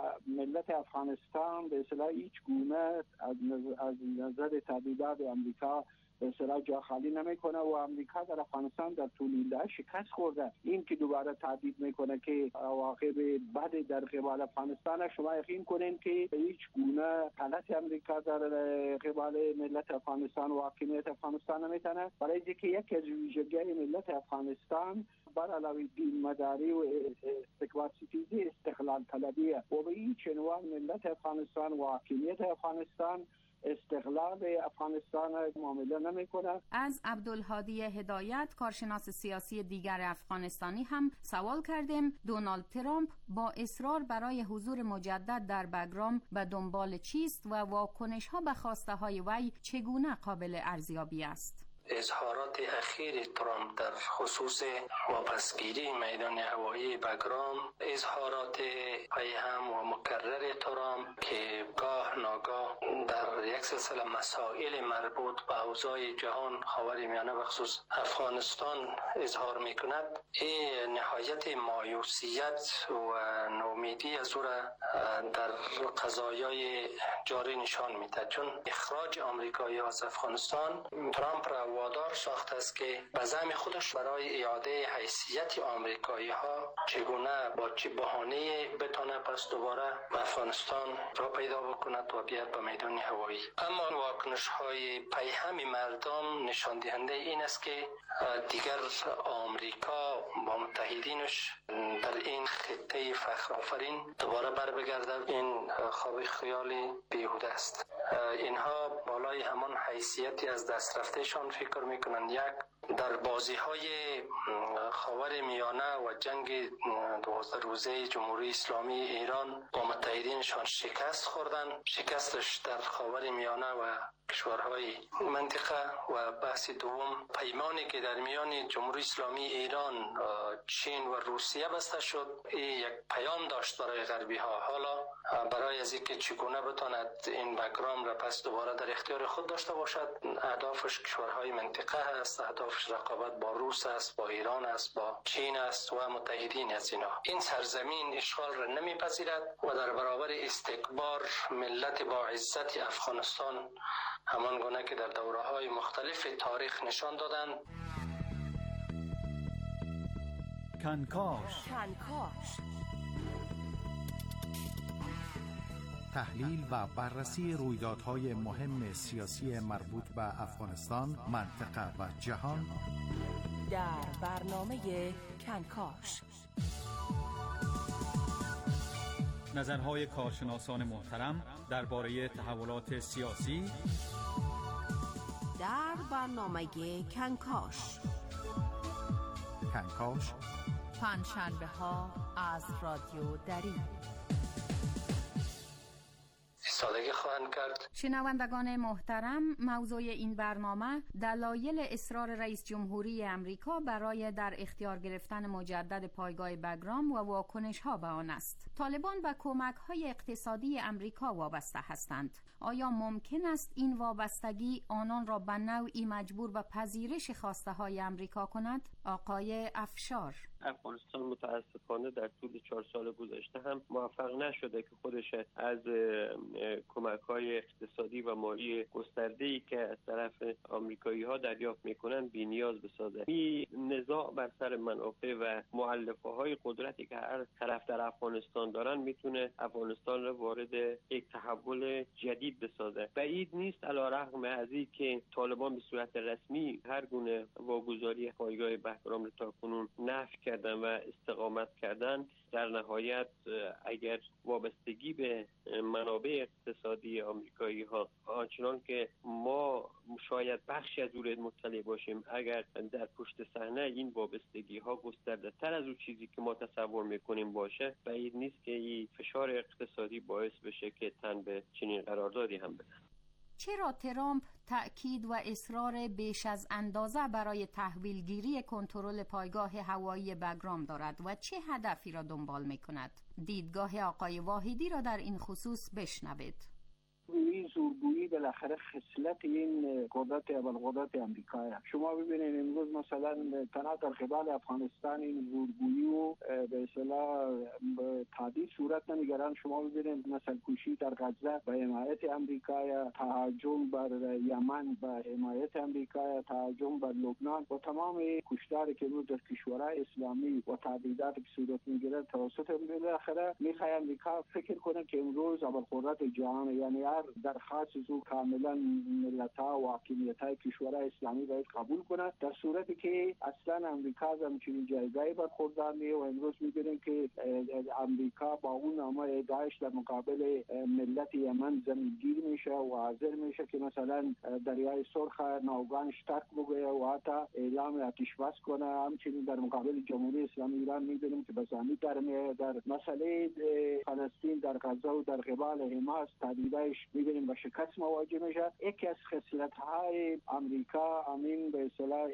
ملت افغانستان به اصطلاح هیچ گونه از نظر تهدیدات امریکا به اصطلاح جا خالی نمیکنه و امریکا در افغانستان در طول این دهه شکست خورده. این که دوباره تهدید میکنه که عواقب بد در قبال افغانستان، شما یقین کنین که هیچ گونه غلط امریکا در قبال ملت افغانستان و حاکمیت افغانستان نمیتونه، برای اینکه یکی از ویژگی‌های ملت افغانستان بر علاوه دین مداری و استکبار ستیزی استقلال طلبیه و به هیچ عنوان ملت افغانستان و حاکمیت افغانستان استقلال افغانستان معامله نمیکنه. از عبدالهادی هدایت کارشناس سیاسی دیگر افغانستانی هم سوال کردیم دونالد ترامپ با اصرار برای حضور مجدد در بگرام به دنبال چیست و واکنش ها به خواسته های وی چگونه قابل ارزیابی است؟ اظهارات اخیر ترامپ در خصوص واپسگیری میدان هوایی بگرام، اظهارات پیهم و مکرر ترامپ که گاه ناگاه در یک سلسله مسائل مربوط به اوضاع جهان خاورمیانه و خصوص افغانستان اظهار میکند، این نهایت مایوسیت و نومیدی از او را در قضایای جاری نشان میده، چون اخراج آمریکایی از افغانستان ترامپ را وادار ساخته است که به زعم خودش برای اعاده حیثیت آمریکایی ها چگونه با چه بهانه بتونه پس دوباره افغانستان را پیدا بکند و بیاد به میدان هوایی. اما واکنش های پیهم مردم نشان دهنده این است که دیگر آمریکا با متحدینش در این خطه فخر آفرین دوباره بر بگردد، این خواب خیالی بیهوده است. اینها بالای همان حیثیتی از دست رفتهشان فکر میکنند. یک، در بازی های خاور میانه و جنگ دوازده روزه جمهوری اسلامی ایران با متحدینشان شکست خوردن. شکستش در خاور میانه و کشورهای منطقه و بحث دوم پیمانی که در میان جمهوری اسلامی ایران، چین و روسیه بسته شد، این یک پیام داشت برای غربی ها. حالا برای از اینکه چگونه بتواند این بگرام را پس دوباره در اختیار خود داشته باشد، اهدافش کشورهای منطقه است، اهدافش رقابت با روس است، با ایران است، با چین است و متحدین از اینا. این سرزمین اشغال را نمیپذیرد و در برابر استکبار ملت با عزت افغانستان همان گونه که در دوره‌های مختلف تاریخ نشان دادند. کنکاش کنکاش تحلیل و بررسی رویدادهای مهم سیاسی مربوط به افغانستان، منطقه و جهان در برنامه کنکاش. نظرهای کارشناسان محترم درباره تحولات سیاسی در برنامه کنکاش. کنکاش پنجشنبه ها از رادیو دری. سادگی خواهند کرد. شنوندگان محترم، موضوع این برنامه دلایل اصرار رئیس جمهوری امریکا برای در اختیار گرفتن مجدد پایگاه بگرام و واکنش ها به آن است. طالبان به کمک های اقتصادی امریکا وابسته هستند. آیا ممکن است این وابستگی آنان را به نوعی مجبور به پذیرش خواسته های امریکا کند؟ آقای افشار: افغانستان متاسفانه در طول چهار سال گذشته هم موفق نشده که خودش از کمک‌های اقتصادی و مالی گسترده‌ای که از طرف آمریکایی‌ها دریافت می‌کنند بی‌نیاز بسازد. این نزاع بر سر منافع و مؤلفه‌های قدرتی که هر طرف در افغانستان دارن میتونه افغانستان را وارد یک تحول جدید بسازه. بعید نیست علیرغم از اینکه طالبان به صورت رسمی هر گونه واگذاری پایگاه بگرام را تاکنون نفی کردن و استقامت کردن، در نهایت اگر وابستگی به منابع اقتصادی آمریکایی ها آنچنان که ما شاید بخشی از اون مطلع باشیم، اگر در پشت صحنه این وابستگی ها گسترده تر از اون چیزی که ما تصور میکنیم باشه، بعید نیست که این فشار اقتصادی باعث بشه که تن به چنین قراردادی هم بده. چرا ترامپ تأکید و اصرار بیش از اندازه برای تحویلگیری کنترل پایگاه هوایی بگرام دارد و چه هدفی را دنبال می‌کند؟ دیدگاه آقای واحدی را در این خصوص بشنوید. این زورگویی بالاخره خصلت این قدرت ابرقدرت امریکا است. شما ببینید امروز مثلا تنها در قبال افغانستان این زورگویی و به اصطلاح تعدیل صورت نمیگیرن. شما ببینید مثلا کشی در غزه به حمایت امریکا، تهاجم بر یمن به حمایت امریکا، تهاجم بر لبنان و تمام کشتاری که روز در کشورهای اسلامی و تهدیداتی که صورت میگیره توسط بالاخره میخواد امریکا فکر کنه که امروز ابرقدرت جهان، یعنی درخواست زو کاملا ملت‌ها و حاکمیت‌های کشورهای اسلامی باید قبول کنند، در صورتی که اصلا امریکا از همچنین جایگاهی برخوردار نیست. و امروز می‌بینیم که امریکا با اون نامه داعش در مقابل ملت یمن زمینگیر میشه و حاضر میشه که مثلا دریای سرخ ناوگانش ترک بگه و حتی اعلام آتش بس کنه. همچنین در مقابل جمهوری اسلامی ایران می‌بینیم که بزامی در در مسئله فلسطین در غزه و در قبال حماس تهدیدش می‌بینیم با شکست مواجه میشه. یکی از خصلت‌های امریکا همین به اصطلاح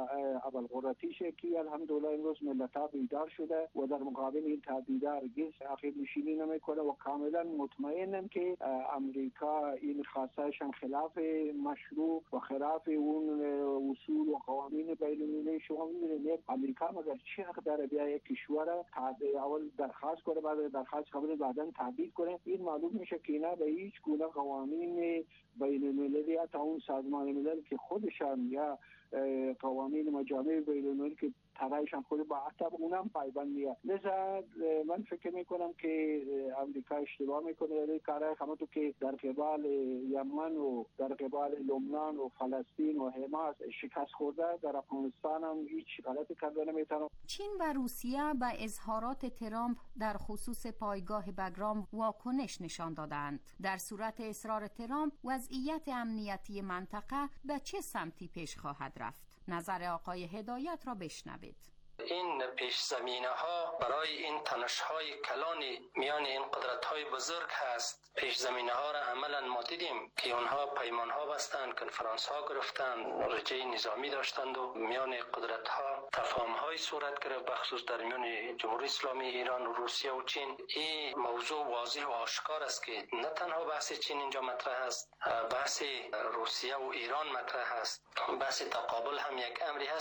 ابرقدرتیشه که الحمدلله امروز ملت‌ها بیدار شده و در مقابل این تهدیدها هرگز عقب نشینی نمیکنه و کاملا مطمئنم که امریکا این خواسته‌اش هم خلاف مشروع و خلاف اون اصول و قوانین بین‌المللی. شما می‌بینید امریکا مگر چه حق داره بیا یک کشور اول درخواست کنه، بعد درخواست قبول بعداً تهدید کنه؟ این معلوم میشه که اینا به هیچ گونه قوانین بین المللی تا اون سازمان ملل که خودشان یا قوانین مجامع بین المللی که ترایش هم خود با حتی اونم پایبندیه. لذا من فکر میکنم که امریکا اشتباه میکنه در کارهای همونطور که در قبال یمن و در قبال لبنان و فلسطین و حماس شکست خورده، در افغانستان هم هیچ غلطی کرده نمیتونه. چین و روسیه به اظهارات ترامپ در خصوص پایگاه بگرام واکنش نشان دادند. در صورت اصرار ترامپ وضعیت امنیتی منطقه به چه سمتی پیش خواهد رفت؟ نظر آقای هدایت را بشنوید. این پیش زمینه ها برای این تنش های کلان میان این قدرت های بزرگ هست. پیش زمینه ها را عملا ما دیدیم که اونها پیمان ها بستند، کنفرانس ها گرفتند، رجه نظامی داشتند و میان قدرت ها تفاهم های صورت گرفت، بخصوص در میان جمهوری اسلامی ایران و روسیه و چین. این موضوع واضح و آشکار است که نه تنها بحث چین اینجا مطرح است، بحث روسیه و ایران مطرح است، بحث تقابل هم یک امری هست.